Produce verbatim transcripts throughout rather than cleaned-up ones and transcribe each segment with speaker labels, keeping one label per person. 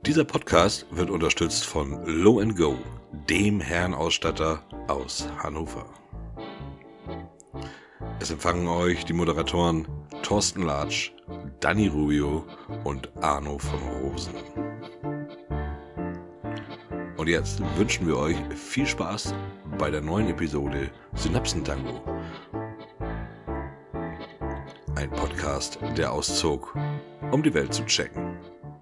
Speaker 1: Dieser Podcast wird unterstützt von Low and Go, dem Herrenausstatter aus Hannover. Es empfangen euch die Moderatoren Thorsten Latsch, Danny Rubio und Arno von Rosen. Und jetzt wünschen wir euch viel Spaß bei der neuen Episode Synapsentango. Ein Podcast, der auszog, um die Welt zu checken.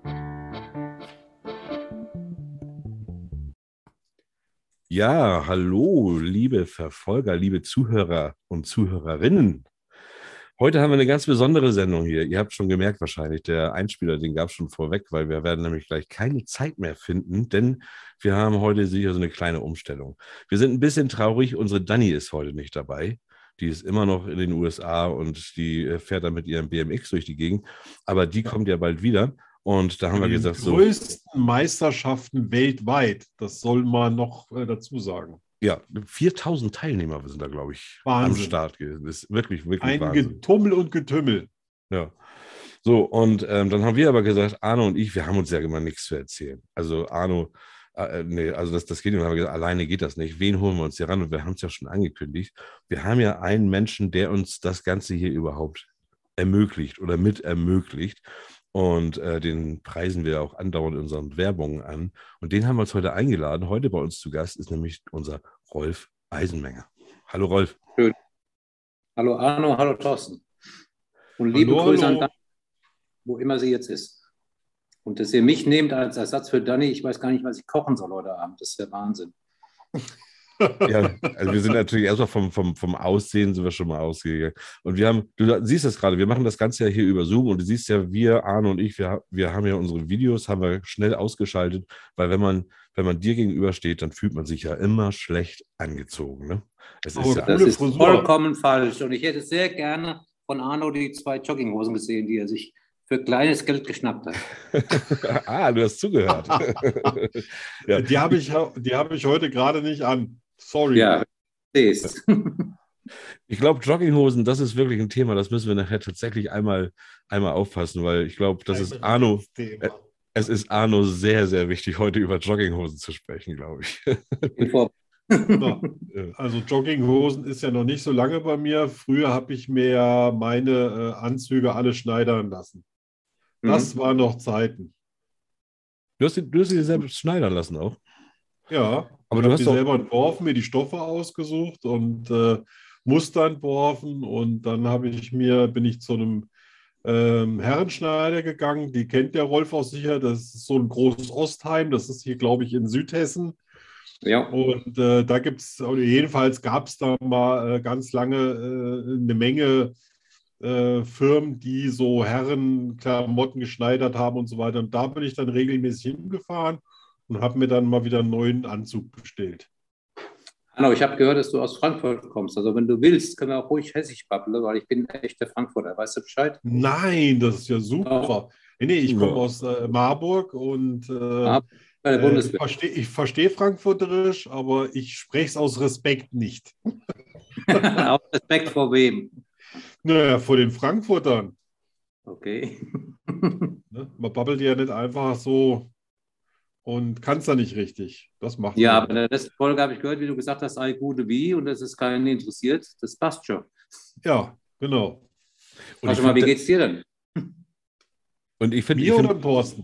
Speaker 1: Ja, hallo, liebe Verfolger, liebe Zuhörer und Zuhörerinnen. Heute haben wir eine ganz besondere Sendung hier. Ihr habt schon gemerkt wahrscheinlich, der Einspieler, den gab es schon vorweg, weil wir werden nämlich gleich keine Zeit mehr finden, denn wir haben heute sicher so eine kleine Umstellung. Wir sind ein bisschen traurig, unsere Dani ist heute nicht dabei. Die ist immer noch in den U S A und die fährt dann mit ihrem B M X durch die Gegend, aber die kommt ja bald wieder. Und da haben wir gesagt, so.
Speaker 2: Die größten Meisterschaften weltweit, das soll man noch äh, dazu sagen.
Speaker 1: Ja, viertausend Teilnehmer sind da, glaube ich,
Speaker 2: Wahnsinn.
Speaker 1: am Start. Das ist wirklich, wirklich
Speaker 2: Ein
Speaker 1: Wahnsinn.
Speaker 2: Getummel und Getümmel.
Speaker 1: Ja. So, und ähm, dann haben wir aber gesagt, Arno und ich, wir haben uns ja immer nichts zu erzählen. Also Arno, äh, nee, also das, das geht nicht. Wir haben gesagt, alleine geht das nicht. Wen holen wir uns hier ran? Und wir haben es ja schon angekündigt. Wir haben ja einen Menschen, der uns das Ganze hier überhaupt ermöglicht oder mit ermöglicht. Und äh, den preisen wir auch andauernd in unseren Werbungen an. Und den haben wir uns heute eingeladen. Heute bei uns zu Gast ist nämlich unser Rolf Eisenmenger. Hallo Rolf.
Speaker 3: Schön. Hallo Arno, hallo Thorsten. Und liebe
Speaker 2: Hallo,
Speaker 3: Grüße
Speaker 2: hallo.
Speaker 3: an Dani, wo immer sie jetzt ist. Und dass ihr mich nehmt als Ersatz für Dani, ich weiß gar nicht, was ich kochen soll heute Abend. Das ist der Wahnsinn.
Speaker 1: Ja, also wir sind natürlich erstmal vom, vom, vom Aussehen sind wir schon mal ausgegangen. Und wir haben, du siehst das gerade, wir machen das Ganze ja hier über Zoom und du siehst ja, wir, Arno und ich, wir, wir haben ja unsere Videos, haben wir schnell ausgeschaltet, weil wenn man, wenn man dir gegenübersteht, dann fühlt man sich ja immer schlecht angezogen. Ne? Es
Speaker 2: Aber
Speaker 1: ist ja,
Speaker 3: Das ist
Speaker 2: Frisur.
Speaker 3: vollkommen falsch. Und ich hätte sehr gerne von Arno die zwei Jogginghosen gesehen, die er sich für kleines Geld geschnappt hat.
Speaker 1: ah, du hast zugehört. Ja.
Speaker 2: Die habe ich, die hab ich heute gerade nicht an. Sorry.
Speaker 3: Ja, siehst.
Speaker 1: Ich glaube, Jogginghosen, das ist wirklich ein Thema, das müssen wir nachher tatsächlich einmal, einmal aufpassen, weil ich glaube, das ist Arno, äh, es ist Arno sehr, sehr wichtig, heute über Jogginghosen zu sprechen, glaube ich.
Speaker 2: Ja, also Jogginghosen ist ja noch nicht so lange bei mir. Früher habe ich mir meine äh, Anzüge alle schneidern lassen. Das
Speaker 3: Mhm.
Speaker 2: waren noch Zeiten.
Speaker 1: Du hast, du hast sie selbst schneidern lassen auch.
Speaker 2: Ja,
Speaker 1: Aber
Speaker 2: ich
Speaker 1: du
Speaker 2: habe
Speaker 1: hast
Speaker 2: die
Speaker 1: doch-
Speaker 2: selber entworfen, mir die Stoffe ausgesucht und äh, Muster entworfen und dann habe ich mir, bin ich zu einem ähm, Herrenschneider gegangen, die kennt der Rolf auch sicher, das ist so ein großes Ostheim, das ist hier, glaube ich, in Südhessen.
Speaker 3: Ja,
Speaker 2: Und äh, da gibt es, jedenfalls gab es da mal äh, ganz lange äh, eine Menge äh, Firmen, die so Herrenklamotten geschneidert haben und so weiter. Und da bin ich dann regelmäßig hingefahren und habe mir dann mal wieder einen neuen Anzug bestellt.
Speaker 3: Arno, ich habe gehört, dass du aus Frankfurt kommst. Also wenn du willst, können wir auch ruhig hessisch babbeln, weil ich bin echt der Frankfurter. Weißt du Bescheid?
Speaker 2: Nein, das ist ja super. Nee, nee, ich komme
Speaker 1: Ja.
Speaker 2: aus äh, Marburg und äh,
Speaker 3: Ah, bei der
Speaker 2: äh, ich
Speaker 3: Bundeswehr.
Speaker 2: verstehe ich versteh Frankfurterisch, aber ich spreche es aus Respekt nicht.
Speaker 3: Aus Respekt vor wem?
Speaker 2: Naja, vor den Frankfurtern.
Speaker 3: Okay.
Speaker 2: Ne? Man babbelt ja nicht einfach so und kann es dann nicht richtig. Das macht
Speaker 3: Ja,
Speaker 2: man.
Speaker 3: aber in der letzten Folge habe ich gehört, wie du gesagt hast, ei gute wie und das ist keinen interessiert. Das passt schon.
Speaker 2: Ja, genau.
Speaker 1: Und
Speaker 3: Sag
Speaker 1: ich,
Speaker 3: mal, wie
Speaker 1: fand,
Speaker 3: geht's dir denn?
Speaker 1: und ich finde, ich
Speaker 2: Mir oder
Speaker 1: find,
Speaker 2: Thorsten?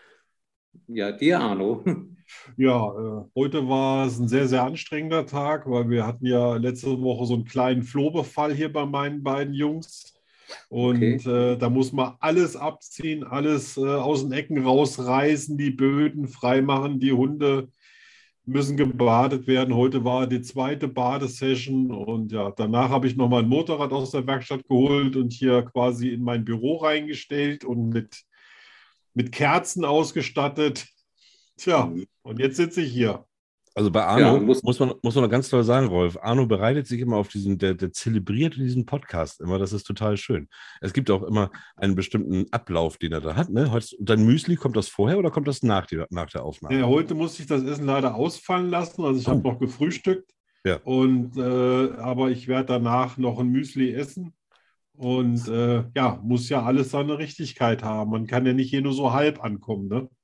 Speaker 3: Ja, dir, Arno.
Speaker 2: Ja, äh, heute war es ein sehr, sehr anstrengender Tag, weil wir hatten ja letzte Woche so einen kleinen Flohbefall hier bei meinen beiden Jungs. Und äh, da muss man alles abziehen, alles äh, aus den Ecken rausreißen, die Böden freimachen, die Hunde müssen gebadet werden. Heute war die zweite Badesession und ja, danach habe ich nochmal ein Motorrad aus der Werkstatt geholt und hier quasi in mein Büro reingestellt und mit, mit Kerzen ausgestattet. Tja, und jetzt sitze ich hier.
Speaker 1: also bei Arno
Speaker 3: Ja, muss-
Speaker 1: muss man, muss man noch ganz toll sagen, Rolf, Arno bereitet sich immer auf diesen, der, der zelebriert diesen Podcast immer, das ist total schön. Es gibt auch immer einen bestimmten Ablauf, den er da hat, ne? Heute- Dein Müsli, kommt das vorher oder kommt das nach, die, nach der Aufnahme?
Speaker 2: Ja, heute musste ich das Essen leider ausfallen lassen. Also ich habe noch gefrühstückt.
Speaker 1: Ja.
Speaker 2: Und, äh, aber ich werde danach noch ein Müsli essen. Und äh, ja, muss ja alles seine Richtigkeit haben. Man kann ja nicht hier nur so halb ankommen, ne?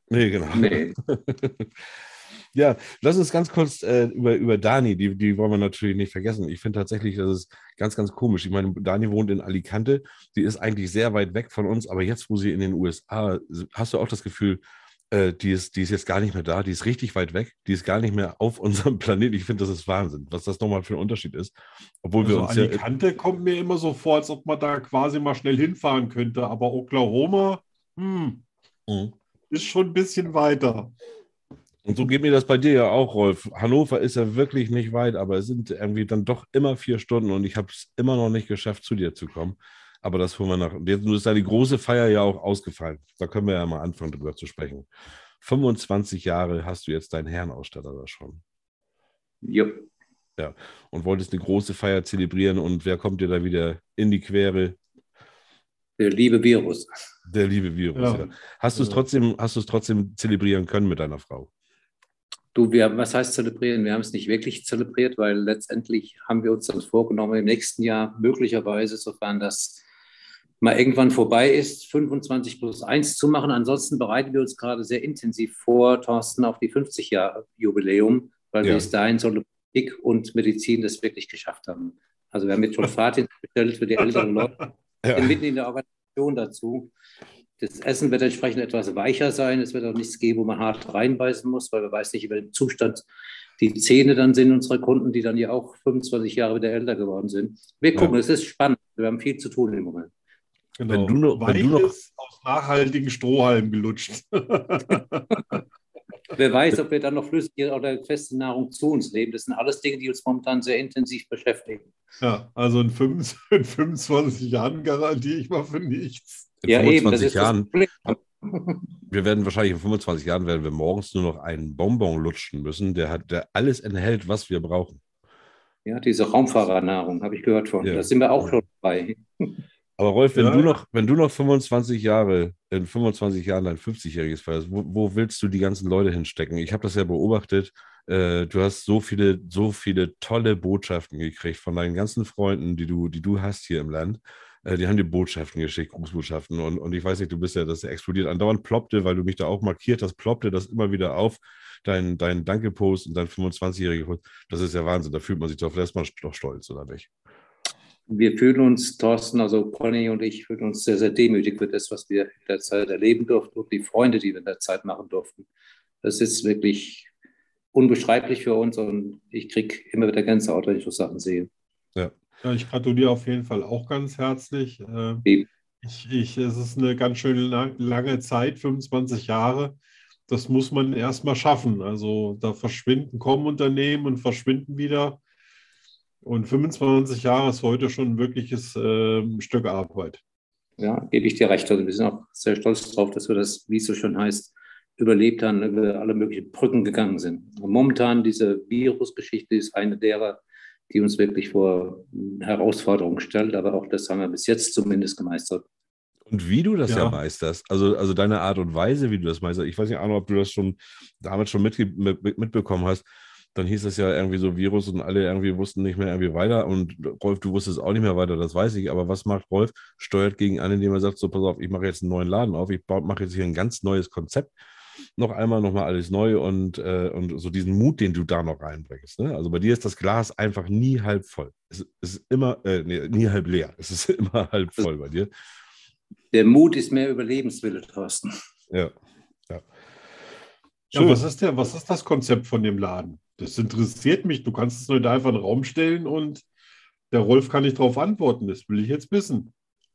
Speaker 1: Nee, genau.
Speaker 3: Nee.
Speaker 1: Ja, lass uns ganz kurz äh, über, über Dani, die, die wollen wir natürlich nicht vergessen. Ich finde tatsächlich, das ist ganz, ganz komisch. Ich meine, Dani wohnt in Alicante, die ist eigentlich sehr weit weg von uns, aber jetzt, wo sie in den U S A, hast du auch das Gefühl, äh, die ist, die ist jetzt gar nicht mehr da, die ist richtig weit weg, die ist gar nicht mehr auf unserem Planeten. Ich finde, das ist Wahnsinn, was das nochmal für ein Unterschied ist. Obwohl wir
Speaker 2: Also
Speaker 1: uns ja.
Speaker 2: Alicante kommt mir immer so vor, als ob man da quasi mal schnell hinfahren könnte. Aber Oklahoma, hm,
Speaker 1: Mhm.
Speaker 2: ist schon ein bisschen weiter.
Speaker 1: Und so geht mir das bei dir ja auch, Rolf. Hannover ist ja wirklich nicht weit, aber es sind irgendwie dann doch immer vier Stunden und ich habe es immer noch nicht geschafft, zu dir zu kommen. Aber das holen wir nach. Jetzt ist ja die große Feier ja auch ausgefallen. Da können wir ja mal anfangen, drüber zu sprechen. fünfundzwanzig Jahre hast du jetzt deinen Herrenausstatter da schon.
Speaker 3: Jo.
Speaker 1: Ja. Und wolltest eine große Feier zelebrieren und wer kommt dir da wieder in die Quere?
Speaker 3: Der liebe Virus.
Speaker 1: Der liebe Virus, ja.
Speaker 2: Ja.
Speaker 1: Hast du es
Speaker 2: Ja.
Speaker 1: trotzdem, hast du es trotzdem zelebrieren können mit deiner Frau?
Speaker 3: Du, wir, was heißt zelebrieren? Wir haben es nicht wirklich zelebriert, weil letztendlich haben wir uns das vorgenommen, im nächsten Jahr möglicherweise, sofern das mal irgendwann vorbei ist, fünfundzwanzig plus eins zu machen. Ansonsten bereiten wir uns gerade sehr intensiv vor, Thorsten, auf die fünfzig Jahre Jubiläum, weil
Speaker 1: Ja.
Speaker 3: bis dahin soll Politik und Medizin das wirklich geschafft haben. Also wir haben jetzt schon Fahrdienst bestellt für die älteren Leute,
Speaker 1: Ja.
Speaker 3: sind mitten in der Organisation dazu. Das Essen wird entsprechend etwas weicher sein. Es wird auch nichts geben, wo man hart reinbeißen muss, weil wir weiß nicht, in welchem Zustand die Zähne dann sind, unsere Kunden, die dann ja auch fünfundzwanzig Jahre wieder älter geworden sind. Wir gucken,
Speaker 1: Ja.
Speaker 3: es ist spannend. Wir haben viel zu tun im Moment.
Speaker 2: Genau.
Speaker 1: Wenn du noch, wenn du noch,
Speaker 2: Weiches aus nachhaltigen Strohhalmen gelutscht.
Speaker 3: Wer weiß, ob wir dann noch flüssige oder feste Nahrung zu uns nehmen. Das sind alles Dinge, die uns momentan sehr intensiv beschäftigen.
Speaker 2: Ja, also in fünfundzwanzig Jahren garantiere ich mal für nichts.
Speaker 1: in
Speaker 3: Ja, eben, das
Speaker 1: fünfundzwanzig
Speaker 3: ist das
Speaker 1: Jahren,
Speaker 3: Problem.
Speaker 1: wir werden wahrscheinlich in fünfundzwanzig Jahren werden wir morgens nur noch einen Bonbon lutschen müssen, der hat, der alles enthält, was wir brauchen.
Speaker 3: Ja, diese Raumfahrernahrung habe ich gehört von.
Speaker 1: Ja.
Speaker 3: Da sind wir auch schon dabei.
Speaker 1: Aber Rolf, wenn
Speaker 2: Ja,
Speaker 1: du
Speaker 2: ja.
Speaker 1: noch, wenn du noch fünfundzwanzig Jahre, in fünfundzwanzig Jahren dein fünfzigjähriges feierst, wo, wo willst du die ganzen Leute hinstecken? Ich habe das ja beobachtet. Äh, du hast so viele, so viele tolle Botschaften gekriegt von deinen ganzen Freunden, die du, die du hast hier im Land. Äh, die haben dir Botschaften geschickt, Grußbotschaften. Und, und ich weiß nicht, du bist ja, das explodiert andauernd, ploppte, weil du mich da auch markiert hast, ploppte das immer wieder auf. Dein, dein Danke-Post und dein fünfundzwanzigjähriger Post. Das ist ja Wahnsinn. Da fühlt man sich doch erstmal doch stolz, oder nicht?
Speaker 3: Wir fühlen uns, Thorsten, also Conny und ich, fühlen uns sehr, sehr demütig für das, was wir in der Zeit erleben durften und die Freunde, die wir in der Zeit machen durften. Das ist wirklich unbeschreiblich für uns und ich kriege immer wieder Gänsehaut, wenn ich so Sachen sehe.
Speaker 1: Ja.
Speaker 2: Ja, ich gratuliere auf jeden Fall auch ganz herzlich. Äh,
Speaker 3: Eben.
Speaker 2: Ich, ich, es ist eine ganz schön lang, lange Zeit, fünfundzwanzig Jahre. Das muss man erstmal schaffen. Also da verschwinden, kommen Unternehmen und verschwinden wieder. Und fünfundzwanzig Jahre ist heute schon ein wirkliches äh, Stück Arbeit.
Speaker 3: Ja, gebe ich dir recht. Also wir sind auch sehr stolz darauf, dass wir das, wie es so schön heißt, überlebt haben, über alle möglichen Brücken gegangen sind. Und momentan diese Virusgeschichte ist eine derer, die uns wirklich vor Herausforderungen stellt. Aber auch das haben wir bis jetzt zumindest gemeistert.
Speaker 1: Und wie du das ja,
Speaker 2: Ja.
Speaker 1: meisterst, also, also deine Art und Weise, wie du das meisterst, ich weiß nicht, Arno, ob du das schon damals schon mitge mit, mitbekommen hast, dann hieß es ja irgendwie so Virus und alle irgendwie wussten nicht mehr irgendwie weiter und Rolf, du wusstest auch nicht mehr weiter, das weiß ich, aber was macht Rolf? Steuert gegen einen, indem er sagt, so pass auf, ich mache jetzt einen neuen Laden auf, ich mache jetzt hier ein ganz neues Konzept, noch einmal, nochmal alles neu und, äh, und so diesen Mut, den du da noch reinbringst. Ne? Also bei dir ist das Glas einfach nie halb voll. Es ist immer, äh, nee, nie halb leer, es ist immer halb voll bei dir.
Speaker 3: Der Mut ist mehr Überlebenswille, Thorsten.
Speaker 1: Ja, ja.
Speaker 2: Ja, was ist der, was ist das Konzept von dem Laden? Das interessiert mich. Du kannst es nur da einfach in den Raum stellen und der Rolf kann nicht darauf antworten. Das will ich jetzt wissen.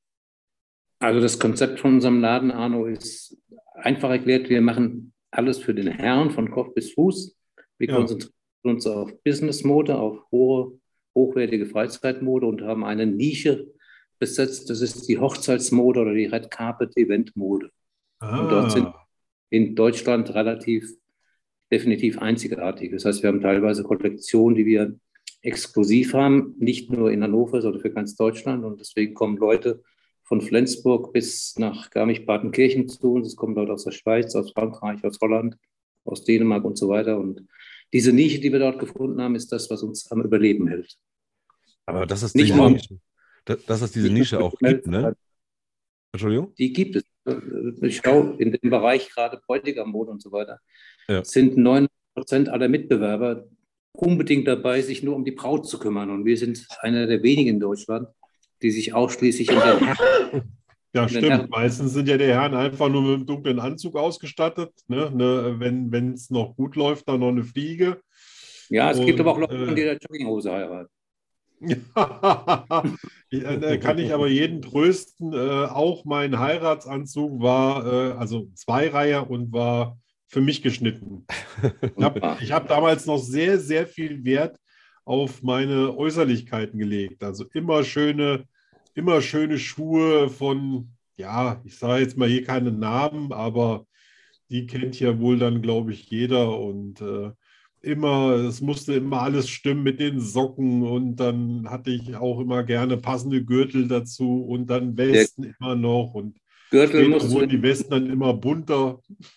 Speaker 3: Also das Konzept von unserem Laden, Arno, ist einfach erklärt. Wir machen alles für den Herrn von Kopf bis Fuß. Wir
Speaker 2: Ja.
Speaker 3: konzentrieren uns auf Business-Mode, auf hohe, hochwertige Freizeitmode und haben eine Nische besetzt. Das ist die Hochzeitsmode oder die Red Carpet Event-Mode. Und dort sind
Speaker 2: Ah,
Speaker 3: in Deutschland relativ definitiv einzigartig. Das heißt, wir haben teilweise Kollektionen, die wir exklusiv haben, nicht nur in Hannover, sondern für ganz Deutschland. Und deswegen kommen Leute von Flensburg bis nach Garmisch-Partenkirchen zu uns. Es kommen Leute aus der Schweiz, aus Frankreich, aus Holland, aus Dänemark und so weiter. Und diese Nische, die wir dort gefunden haben, ist das, was uns am Überleben hilft.
Speaker 1: Aber dass es
Speaker 3: Nicht
Speaker 1: diese
Speaker 3: nur-
Speaker 1: Nische, dass, dass es diese
Speaker 3: Nicht
Speaker 1: Nische
Speaker 3: nur
Speaker 1: auch gibt, ne? Entschuldigung?
Speaker 3: Die gibt es. ich schaue in dem Bereich gerade Bräutigammode und so weiter,
Speaker 1: Ja.
Speaker 3: sind neunzig Prozent aller Mitbewerber unbedingt dabei, sich nur um die Braut zu kümmern. Und wir sind einer der wenigen in Deutschland, die sich ausschließlich um den Herrn.
Speaker 2: Ja,
Speaker 3: den
Speaker 2: stimmt.
Speaker 3: Herren-
Speaker 2: Meistens sind ja die Herren einfach nur mit einem dunklen Anzug ausgestattet. Ne? Ne, wenn wenn es noch gut läuft, dann noch eine Fliege.
Speaker 3: Ja, es gibt
Speaker 2: Und,
Speaker 3: aber auch Leute,
Speaker 2: äh,
Speaker 3: die in der Jogginghose heiraten.
Speaker 2: Ja, äh, kann ich aber jeden trösten. Äh, auch mein Heiratsanzug war, äh, also Zweireiher und war für mich geschnitten. Ich habe ich hab damals noch sehr, sehr viel Wert auf meine Äußerlichkeiten gelegt. Also immer schöne, immer schöne Schuhe von, ja, ich sage jetzt mal hier keine Namen, aber die kennt ja wohl dann, glaube ich, jeder. Und äh, immer, es musste immer alles stimmen mit den Socken und dann hatte ich auch immer gerne passende Gürtel dazu und dann
Speaker 3: Der
Speaker 2: Westen immer noch und
Speaker 3: Gürtel
Speaker 2: später
Speaker 3: musst du,
Speaker 2: wurden die Westen dann immer bunter.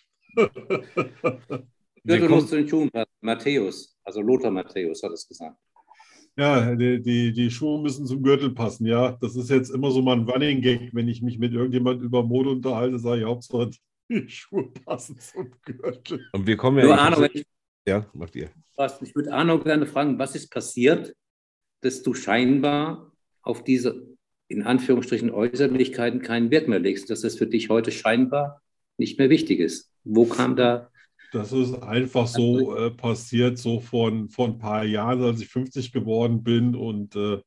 Speaker 1: Wir
Speaker 3: Gürtel
Speaker 1: kommen,
Speaker 3: musst du in den Schuhen passen. Matthäus, also Lothar Matthäus hat es gesagt.
Speaker 2: Ja, die, die, die Schuhe müssen zum Gürtel passen, ja. Das ist jetzt immer so mal ein Running Gag, wenn ich mich mit irgendjemand über Mode unterhalte, sage ich, Hauptsache die Schuhe passen zum Gürtel.
Speaker 1: und wir kommen ja
Speaker 3: Nur
Speaker 1: eigentlich
Speaker 3: Arno, wenn
Speaker 1: tatsächlich-
Speaker 3: ich,
Speaker 1: ja, macht ihr.
Speaker 3: was, ich würde Arno gerne fragen, was ist passiert, dass du scheinbar auf diese, in Anführungsstrichen, Äußerlichkeiten keinen Wert mehr legst, dass das für dich heute scheinbar nicht mehr wichtig ist. Wo kam da?
Speaker 2: Das ist einfach so äh, passiert, so von, von ein paar Jahren, als ich fünfzig geworden bin und äh,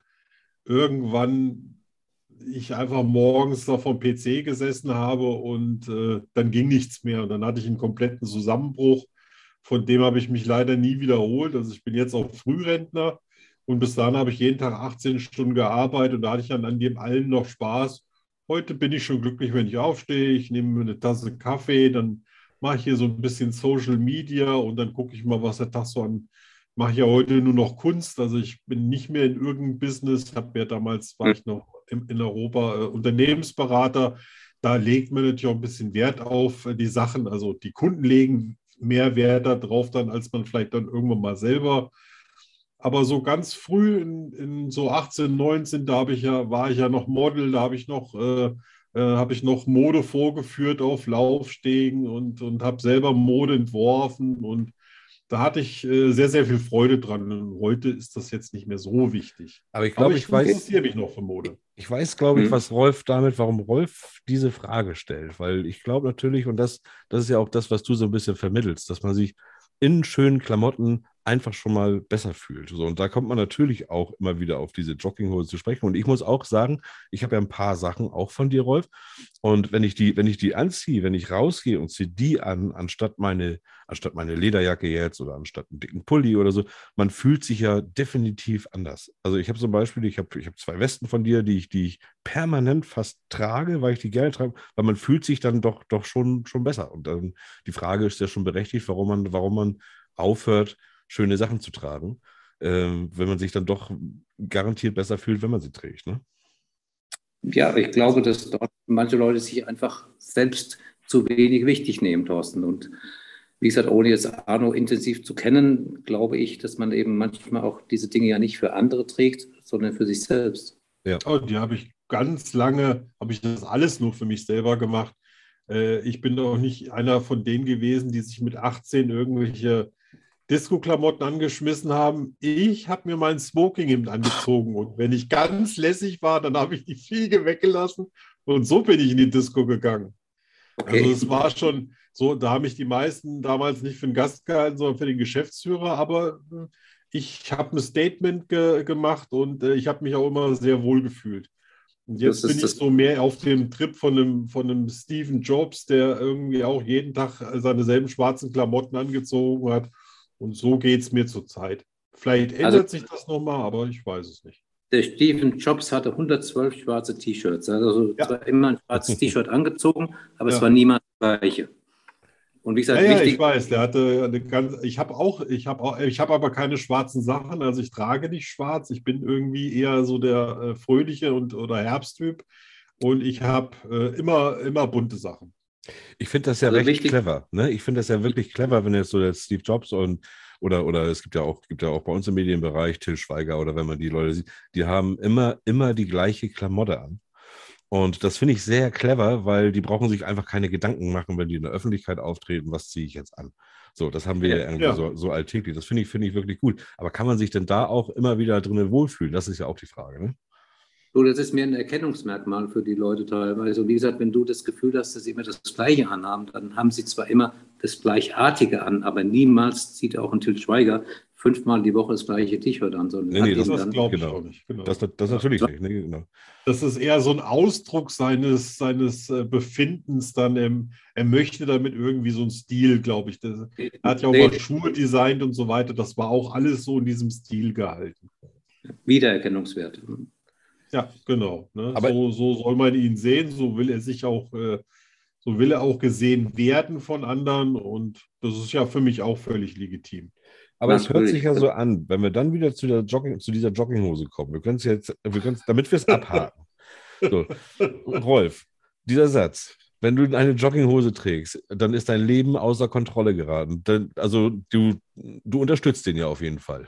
Speaker 2: irgendwann ich einfach morgens da vom P C gesessen habe und äh, dann ging nichts mehr. Und dann hatte ich einen kompletten Zusammenbruch, von dem habe ich mich leider nie wiederholt. Also ich bin jetzt auch Frührentner und bis dahin habe ich jeden Tag achtzehn Stunden gearbeitet und da hatte ich dann an dem allen noch Spaß. Heute bin ich schon glücklich, wenn ich aufstehe. Ich nehme mir eine Tasse Kaffee, dann mache ich hier so ein bisschen Social Media und dann gucke ich mal, was der Tag so an. Mache ich ja heute nur noch Kunst. Also ich bin nicht mehr in irgendeinem Business. Ich habe ja damals, war ich noch in, in Europa äh, Unternehmensberater. Da legt man natürlich auch ein bisschen Wert auf äh, die Sachen. Also die Kunden legen mehr Wert darauf dann, als man vielleicht dann irgendwann mal selber. Aber so ganz früh in, in so achtzehn, neunzehn, da habe ich ja, war ich ja noch Model, da habe ich noch, äh, äh, habe ich noch Mode vorgeführt auf Laufstegen und, und habe selber Mode entworfen und da hatte ich äh, sehr, sehr viel Freude dran. Und heute ist das jetzt nicht mehr so wichtig.
Speaker 1: Aber ich
Speaker 2: Aber
Speaker 1: glaube,
Speaker 2: ich
Speaker 1: ich weiß,
Speaker 2: interessiere mich noch für Mode.
Speaker 1: ich weiß, glaube ich,
Speaker 3: Hm.
Speaker 1: was Rolf damit, warum Rolf diese Frage stellt. Weil ich glaube natürlich, und das, das ist ja auch das, was du so ein bisschen vermittelst, dass man sich in schönen Klamotten einfach schon mal besser fühlt. So, und da kommt man natürlich auch immer wieder auf diese Jogginghose zu sprechen. Und ich muss auch sagen, ich habe ja ein paar Sachen auch von dir, Rolf. Und wenn ich die, wenn ich die anziehe, wenn ich rausgehe und ziehe die an, anstatt meine, anstatt meine Lederjacke jetzt oder anstatt einen dicken Pulli oder so, man fühlt sich ja definitiv anders. Also ich habe zum Beispiel, ich habe ich habe zwei Westen von dir, die ich, die ich permanent fast trage, weil ich die gerne trage, weil man fühlt sich dann doch, doch schon, schon besser. Und dann die Frage ist ja schon berechtigt, warum man, warum man aufhört, schöne Sachen zu tragen, ähm, wenn man sich dann doch garantiert besser fühlt, wenn man sie trägt. Ne?
Speaker 3: Ja, ich glaube, dass dort manche Leute sich einfach selbst zu wenig wichtig nehmen, Thorsten. Und wie gesagt, ohne jetzt Arno intensiv zu kennen, glaube ich, dass man eben manchmal auch diese Dinge ja nicht für andere trägt, sondern für sich selbst.
Speaker 1: Ja.
Speaker 2: Oh, die habe ich ganz lange, habe ich das alles nur für mich selber gemacht. Äh, ich bin auch nicht einer von denen gewesen, die sich mit achtzehn irgendwelche Disco-Klamotten angeschmissen haben. Ich habe mir mein Smoking-Hemd angezogen und wenn ich ganz lässig war, dann habe ich die Fliege weggelassen und so bin ich in die Disco gegangen.
Speaker 3: Okay.
Speaker 2: Also es war schon so, da haben mich die meisten damals nicht für den Gast gehalten, sondern für den Geschäftsführer, aber äh, ich habe ein Statement ge gemacht und äh, ich habe mich auch immer sehr wohl gefühlt. Und jetzt
Speaker 3: Das ist
Speaker 2: bin ich
Speaker 3: das-
Speaker 2: so mehr auf dem Trip von einem, von einem Steve Jobs, der irgendwie auch jeden Tag seine selben schwarzen Klamotten angezogen hat. Und so geht es mir zurzeit. Vielleicht ändert
Speaker 3: Also-
Speaker 2: sich das nochmal, aber ich weiß es nicht.
Speaker 3: Der Steve Jobs hatte hundertzwölf schwarze T-Shirts. Also
Speaker 2: Ja.
Speaker 3: zwar immer ein schwarzes T-Shirt angezogen, aber
Speaker 2: Ja.
Speaker 3: es war niemals das gleiche. Und wie
Speaker 2: Ja,
Speaker 3: gesagt,
Speaker 2: ja,
Speaker 3: wichtig,
Speaker 2: ich weiß, der hatte eine ganz, ich habe auch, ich habe auch, ich habe aber keine schwarzen Sachen, also ich trage nicht schwarz, ich bin irgendwie eher so der äh, fröhliche und oder Herbsttyp und ich habe äh, immer, immer bunte Sachen.
Speaker 1: Ich finde das ja
Speaker 3: Also
Speaker 1: recht
Speaker 3: wichtig-
Speaker 1: clever. Ne? Ich finde das ja wirklich clever, wenn jetzt so der Steve Jobs und oder, oder es gibt ja auch, gibt ja auch bei uns im Medienbereich Till Schweiger oder wenn man die Leute sieht, die haben immer, immer die gleiche Klamotte an. Und das finde ich sehr clever, weil die brauchen sich einfach keine Gedanken machen, wenn die in der Öffentlichkeit auftreten, was ziehe ich jetzt an. So, das haben wir ja irgendwie
Speaker 2: Ja.
Speaker 1: so, so alltäglich. Das finde ich, finde ich wirklich gut. Aber kann man sich denn da auch immer wieder drinnen wohlfühlen? Das ist ja auch die Frage, ne?
Speaker 3: So, das ist mehr ein Erkennungsmerkmal für die Leute teilweise. Und wie gesagt, wenn du das Gefühl hast, dass sie immer das Gleiche anhaben, dann haben sie zwar immer das Gleichartige an, aber niemals zieht auch ein Til Schweiger fünfmal die Woche das gleiche T-Shirt an, sondern
Speaker 1: Nee, nee,
Speaker 3: hat
Speaker 1: das,
Speaker 3: ihn
Speaker 2: Das
Speaker 3: dann,
Speaker 2: glaube ich
Speaker 1: genau.
Speaker 2: auch nicht. Genau.
Speaker 1: Das, das, das
Speaker 2: Ja.
Speaker 1: natürlich nicht. Nee, genau.
Speaker 2: Das ist eher so ein Ausdruck seines, seines äh, Befindens dann. Im, er möchte damit irgendwie so einen Stil, glaube ich. Das, er hat ja auch mal Schuhe designt und so weiter. Das war auch alles so in diesem Stil gehalten.
Speaker 3: Wiedererkennungswert.
Speaker 2: Ja, genau. Ne?
Speaker 1: Aber-
Speaker 2: So, so soll man ihn sehen. So will er sich auch, äh, so will er auch gesehen werden von anderen. Und das ist ja für mich auch völlig legitim.
Speaker 1: Aber es hört
Speaker 3: Natürlich.
Speaker 1: sich ja so an, wenn wir dann wieder zu, der Jogging, zu dieser Jogginghose kommen. Wir können es jetzt, wir können damit wir es abhaken. So. Rolf, dieser Satz, wenn du eine Jogginghose trägst, dann ist dein Leben außer Kontrolle geraten. Dann, also du, du unterstützt den ja auf jeden Fall.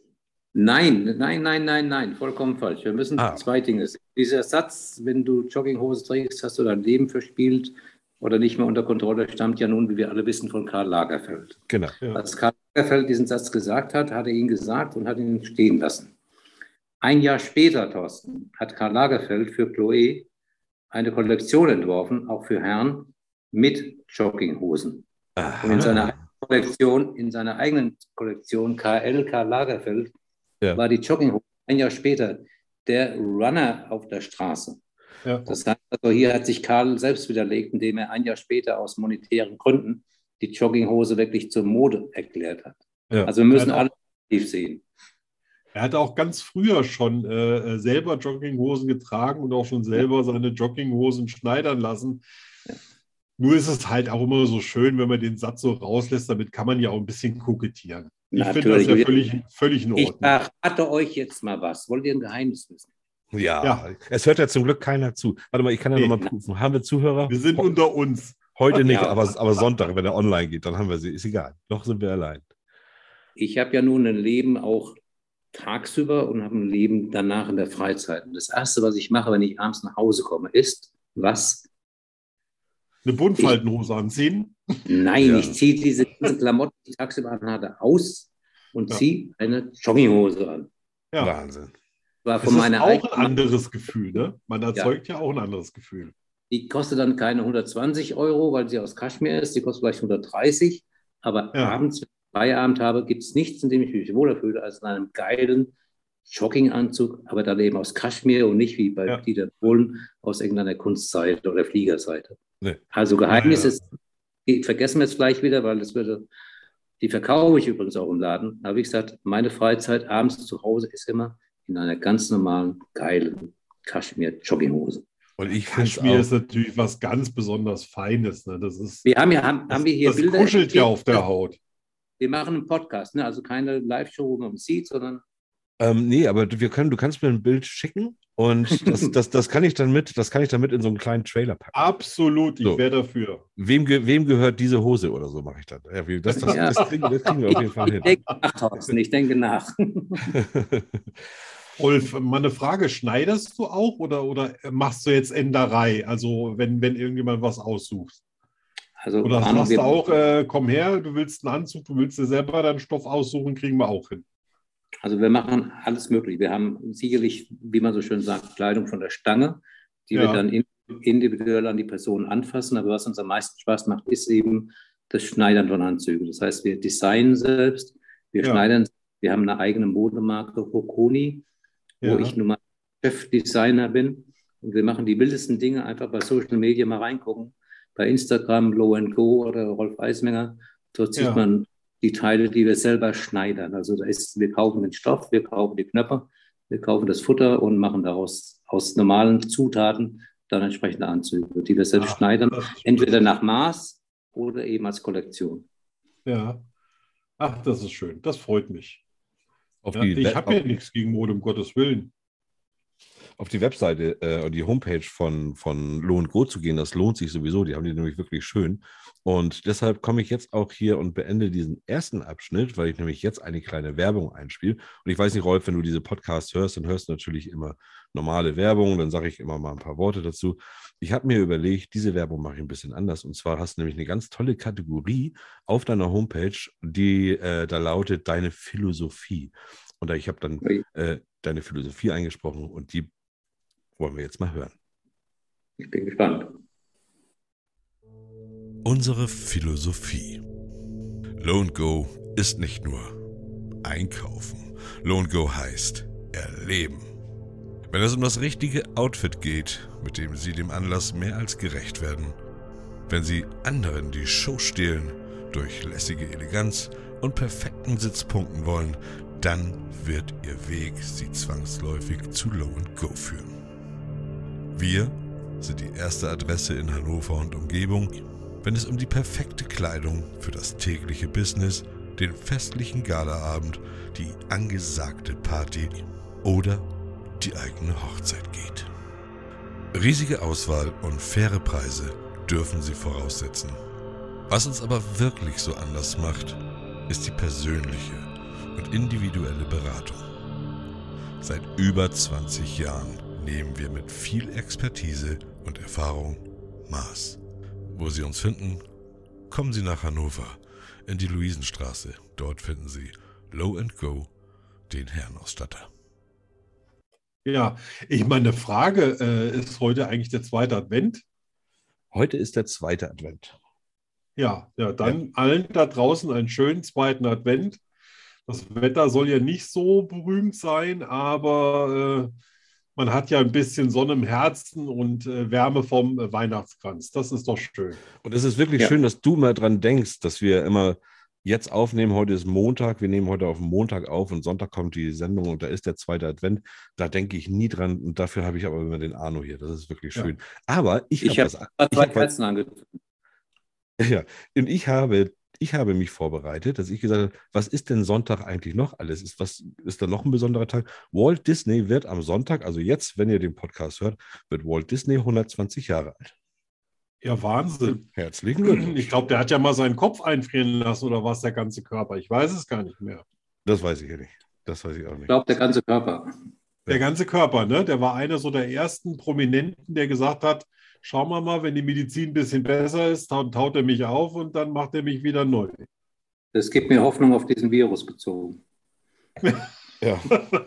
Speaker 3: Nein, nein, nein, nein, nein, vollkommen falsch. Wir müssen
Speaker 1: Ah.
Speaker 3: zwei Dinge sehen. Dieser Satz, wenn du Jogginghose trägst, hast du dein Leben verspielt oder nicht mehr unter Kontrolle, stammt ja nun, wie wir alle wissen, von Karl Lagerfeld.
Speaker 1: Genau.
Speaker 2: Ja.
Speaker 3: Als Karl Lagerfeld diesen Satz gesagt hat, hat er ihn gesagt und hat ihn stehen lassen. Ein Jahr später, Thorsten, hat Karl Lagerfeld für Chloé eine Kollektion entworfen, auch für Herren, mit Jogginghosen. Und in seiner eigenen Kollektion, in seiner eigenen Kollektion K L, Karl Lagerfeld,
Speaker 1: Ja.
Speaker 3: war die Jogginghose ein Jahr später der Runner auf der Straße.
Speaker 2: Ja.
Speaker 3: Das heißt, also hier hat sich Karl selbst widerlegt, indem er ein Jahr später aus monetären Gründen die Jogginghose wirklich zur Mode erklärt hat.
Speaker 1: Ja.
Speaker 3: Also wir müssen
Speaker 2: Er hat
Speaker 3: alle tief sehen.
Speaker 2: Er hat auch ganz früher schon äh, selber Jogginghosen getragen und auch schon selber seine Jogginghosen schneidern lassen. Nur ist es halt auch immer so schön, wenn man den Satz so rauslässt. Damit kann man ja auch ein bisschen kokettieren. Ich finde das ja
Speaker 3: Natürlich.
Speaker 2: völlig, völlig in
Speaker 3: Ich
Speaker 2: Ordnung.
Speaker 3: verrate euch jetzt mal was. Wollt ihr ein Geheimnis wissen?
Speaker 1: Ja,
Speaker 2: Ja.
Speaker 1: es hört ja zum Glück keiner zu. Warte mal, ich kann ja
Speaker 2: Nee.
Speaker 1: nochmal prüfen. Haben wir Zuhörer?
Speaker 2: Wir sind
Speaker 1: Ho-
Speaker 2: unter uns.
Speaker 1: Heute nicht,
Speaker 3: Ja.
Speaker 1: aber, aber Sonntag, wenn er online geht, dann haben wir sie. Ist egal. Noch sind wir allein.
Speaker 3: Ich habe ja nun ein Leben auch tagsüber und habe ein Leben danach in der Freizeit. Und das Erste, was ich mache, wenn ich abends nach Hause komme, ist, was?
Speaker 2: Eine Buntfaltenhose anziehen.
Speaker 3: Nein,
Speaker 1: Ja.
Speaker 3: ich ziehe diese ganzen Klamotten, die ich tagsüber anhatte, aus und
Speaker 2: Ja.
Speaker 3: ziehe eine Jogginghose an.
Speaker 2: Ja.
Speaker 1: Wahnsinn.
Speaker 3: War
Speaker 2: Es
Speaker 3: von
Speaker 2: ist
Speaker 3: meiner
Speaker 2: auch ein
Speaker 3: eigenen,
Speaker 2: anderes Gefühl. Ne? Man erzeugt ja. auch ein anderes Gefühl.
Speaker 3: die kostet dann keine hundertzwanzig Euro, weil sie aus Kaschmir ist, die kostet vielleicht hundertdreißig, aber
Speaker 2: Ja.
Speaker 3: abends, wenn ich Feierabend habe, gibt es nichts, in dem ich mich wohler fühle, als in einem geilen Jogginganzug, aber dann eben aus Kaschmir und nicht wie bei
Speaker 2: Ja.
Speaker 3: Dieter Bohlen aus irgendeiner Kunstseite oder Fliegerseite.
Speaker 1: Nee.
Speaker 3: Also Geheimnis
Speaker 2: Ja, ja.
Speaker 3: ist, die vergessen wir jetzt gleich wieder, weil das würde, die verkaufe ich übrigens auch im Laden. Da habe ich gesagt, meine Freizeit abends zu Hause ist immer in einer ganz normalen, geilen Kaschmir-Jogginghose.
Speaker 1: Und ich finde es
Speaker 2: Kaschmir
Speaker 1: auch.
Speaker 2: ist natürlich was ganz besonders Feines. Ne? Das ist,
Speaker 3: Wir haben, ja, haben, haben wir hier
Speaker 2: das
Speaker 3: Bilder.
Speaker 2: kuschelt ja auf der Haut.
Speaker 3: Wir machen einen Podcast, ne? Also keine Live-Show, wo man uns sieht, sondern
Speaker 1: Ähm, nee, aber wir können, du kannst mir ein Bild schicken und das, das, das kann ich dann mit, das kann ich dann mit in so einen kleinen Trailer packen.
Speaker 2: Absolut, ich
Speaker 1: So.
Speaker 2: wäre dafür.
Speaker 1: Wem, ge- wem gehört diese Hose oder so mache ich dann. Ja, wie, das, das,
Speaker 3: Ja.
Speaker 1: das, kriegen, das kriegen wir auf jeden Fall
Speaker 3: ich
Speaker 1: hin.
Speaker 3: denke nach, Thorsten, ich denke nach.
Speaker 2: Rolf, mal eine Frage, schneidest du auch oder, oder machst du jetzt Änderei? Also wenn, wenn irgendjemand was aussucht?
Speaker 3: Also,
Speaker 2: Oder
Speaker 3: Arno,
Speaker 2: sagst
Speaker 3: wir-
Speaker 2: du auch, äh, komm her, du willst einen Anzug, du willst dir selber deinen Stoff aussuchen, kriegen wir auch hin.
Speaker 3: Also wir machen alles möglich. Wir haben sicherlich, wie man so schön sagt, Kleidung von der Stange, die
Speaker 2: Ja.
Speaker 3: wir dann in, individuell an die Person anfassen. Aber was uns am meisten Spaß macht, ist eben das Schneidern von Anzügen. Das heißt, wir designen selbst, wir
Speaker 2: Ja.
Speaker 3: schneidern, wir haben eine eigene Modemarke, Hokoni, wo
Speaker 2: Ja.
Speaker 3: ich nun mal Chefdesigner bin. Und wir machen die wildesten Dinge, einfach bei Social Media mal reingucken. Bei Instagram, Low and Go oder Rolf Eismenger, dort sieht
Speaker 2: Ja.
Speaker 3: man die Teile, die wir selber schneidern. Also da ist, wir kaufen den Stoff, wir kaufen die Knöpfe, wir kaufen das Futter und machen daraus aus normalen Zutaten dann entsprechende Anzüge, die wir selbst
Speaker 2: Ach,
Speaker 3: schneidern,
Speaker 2: das ist
Speaker 3: entweder nach Maß oder eben als Kollektion.
Speaker 2: Ja. Ach, das ist schön. Das freut mich.
Speaker 1: Auf
Speaker 2: Ja,
Speaker 1: die,
Speaker 2: ich
Speaker 1: Le-
Speaker 2: habe ja
Speaker 1: auf,
Speaker 2: nichts gegen Mode, um Gottes Willen.
Speaker 1: auf die Webseite äh, die Homepage von, von Low and Go zu gehen. Das lohnt sich sowieso. Die haben die nämlich wirklich schön. Und deshalb komme ich jetzt auch hier und beende diesen ersten Abschnitt, weil ich nämlich jetzt eine kleine Werbung einspiele. Und ich weiß nicht, Rolf, wenn du diese Podcasts hörst, dann hörst du natürlich immer normale Werbung. Dann sage ich immer mal ein paar Worte dazu. Ich habe mir überlegt, diese Werbung mache ich ein bisschen anders. Und zwar hast du nämlich eine ganz tolle Kategorie auf deiner Homepage, die äh, da lautet Deine Philosophie. Und ich habe dann äh, deine Philosophie eingesprochen und die wollen wir jetzt mal hören.
Speaker 3: Ich bin gespannt.
Speaker 4: Unsere Philosophie. Low and Go ist nicht nur einkaufen. Low and Go heißt erleben. Wenn es um das richtige Outfit geht, mit dem Sie dem Anlass mehr als gerecht werden, wenn Sie anderen die Show stehlen, durch lässige Eleganz und perfekten Sitz punkten wollen, dann wird Ihr Weg Sie zwangsläufig zu Low and Go führen. Wir sind die erste Adresse in Hannover und Umgebung, wenn es um die perfekte Kleidung für das tägliche Business, den festlichen Galaabend, die angesagte Party oder die eigene Hochzeit geht. Riesige Auswahl und faire Preise dürfen Sie voraussetzen. Was uns aber wirklich so anders macht, ist die persönliche und individuelle Beratung. Seit über zwanzig Jahren nehmen wir mit viel Expertise und Erfahrung Maß. Wo Sie uns finden, kommen Sie nach Hannover in die Luisenstraße. Dort finden Sie Low and Go, den Herrenausstatter.
Speaker 2: Ja, ich meine Frage, äh, ist heute eigentlich der zweite Advent?
Speaker 1: Heute ist der zweite Advent.
Speaker 2: Ja, ja, dann ja. Allen da draußen einen schönen zweiten Advent. Das Wetter soll ja nicht so berühmt sein, aber äh, man hat ja ein bisschen Sonne im Herzen und äh, Wärme vom äh, Weihnachtskranz. Das ist doch schön.
Speaker 1: Und es ist wirklich ja. schön, dass du mal dran denkst, dass wir immer jetzt aufnehmen. Heute ist Montag. Wir nehmen heute auf den Montag auf und Sonntag kommt die Sendung und da ist der zweite Advent. Da denke ich nie dran und dafür habe ich aber immer den Arno hier. Das ist wirklich schön. Ja. Aber ich,
Speaker 3: ich
Speaker 1: habe
Speaker 3: hab was. Zwei Kerzen angezündet.
Speaker 1: Ja, und ich habe, ich habe mich vorbereitet, dass ich gesagt habe, was ist denn Sonntag eigentlich noch alles? Ist, was, ist da noch ein besonderer Tag? Walt Disney wird am Sonntag, also jetzt, wenn ihr den Podcast hört, wird Walt Disney hundertzwanzig Jahre alt.
Speaker 2: Ja, Wahnsinn.
Speaker 1: Herzlichen Glückwunsch.
Speaker 2: Ich glaube, der hat ja mal seinen Kopf einfrieren lassen oder was, der ganze Körper. Ich weiß es gar nicht mehr.
Speaker 1: Das weiß ich ja nicht. Das weiß ich auch nicht.
Speaker 3: Ich glaube, der ganze Körper.
Speaker 2: Der ganze Körper, ne? Der war einer so der ersten Prominenten, der gesagt hat, schauen wir mal, wenn die Medizin ein bisschen besser ist, dann taut er mich auf und dann macht er mich wieder neu.
Speaker 3: Das gibt mir Hoffnung auf diesen Virus bezogen.
Speaker 1: Ja.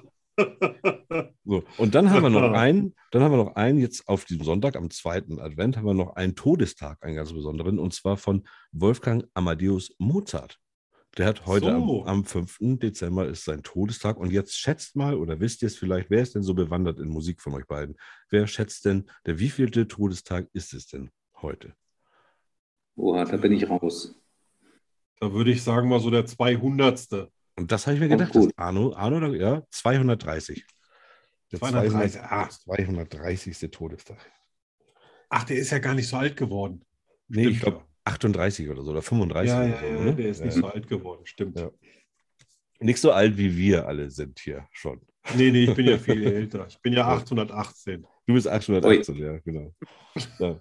Speaker 1: So, und dann haben wir noch einen, dann haben wir noch einen, jetzt auf diesem Sonntag, am zweiten Advent, haben wir noch einen Todestag, einen ganz besonderen, und zwar von Wolfgang Amadeus Mozart. Der hat heute
Speaker 2: so.
Speaker 1: am, am fünften Dezember ist sein Todestag. Und jetzt schätzt mal, oder wisst ihr es vielleicht, wer ist denn so bewandert in Musik von euch beiden? Wer schätzt denn, der wievielte Todestag ist es denn heute?
Speaker 3: Oha, da bin ich raus.
Speaker 2: Da würde ich sagen, mal so der zweihundertste.
Speaker 1: Und das habe ich mir gedacht,
Speaker 3: oh,
Speaker 1: dass Arno, Arno, ja, zweihundertdreißig. Der
Speaker 2: zweihundertdreißig, ah.
Speaker 1: zweihundertdreißigste Todestag.
Speaker 2: Ach, der ist ja gar nicht so alt geworden.
Speaker 1: Nee, stimmt, ich glaube achtunddreißig oder so, oder fünfunddreißig.
Speaker 2: Ja,
Speaker 1: oder
Speaker 2: ja,
Speaker 1: so,
Speaker 2: ja,
Speaker 1: ne?
Speaker 2: der ist nicht
Speaker 1: ja.
Speaker 2: so alt geworden, stimmt.
Speaker 1: Ja. Nicht so alt, wie wir alle sind hier schon.
Speaker 2: Nee, nee, ich bin ja viel älter. Ich bin ja achthundertachtzehn.
Speaker 1: Du bist achthundertachtzehn, Ui. Ja, genau. Ja.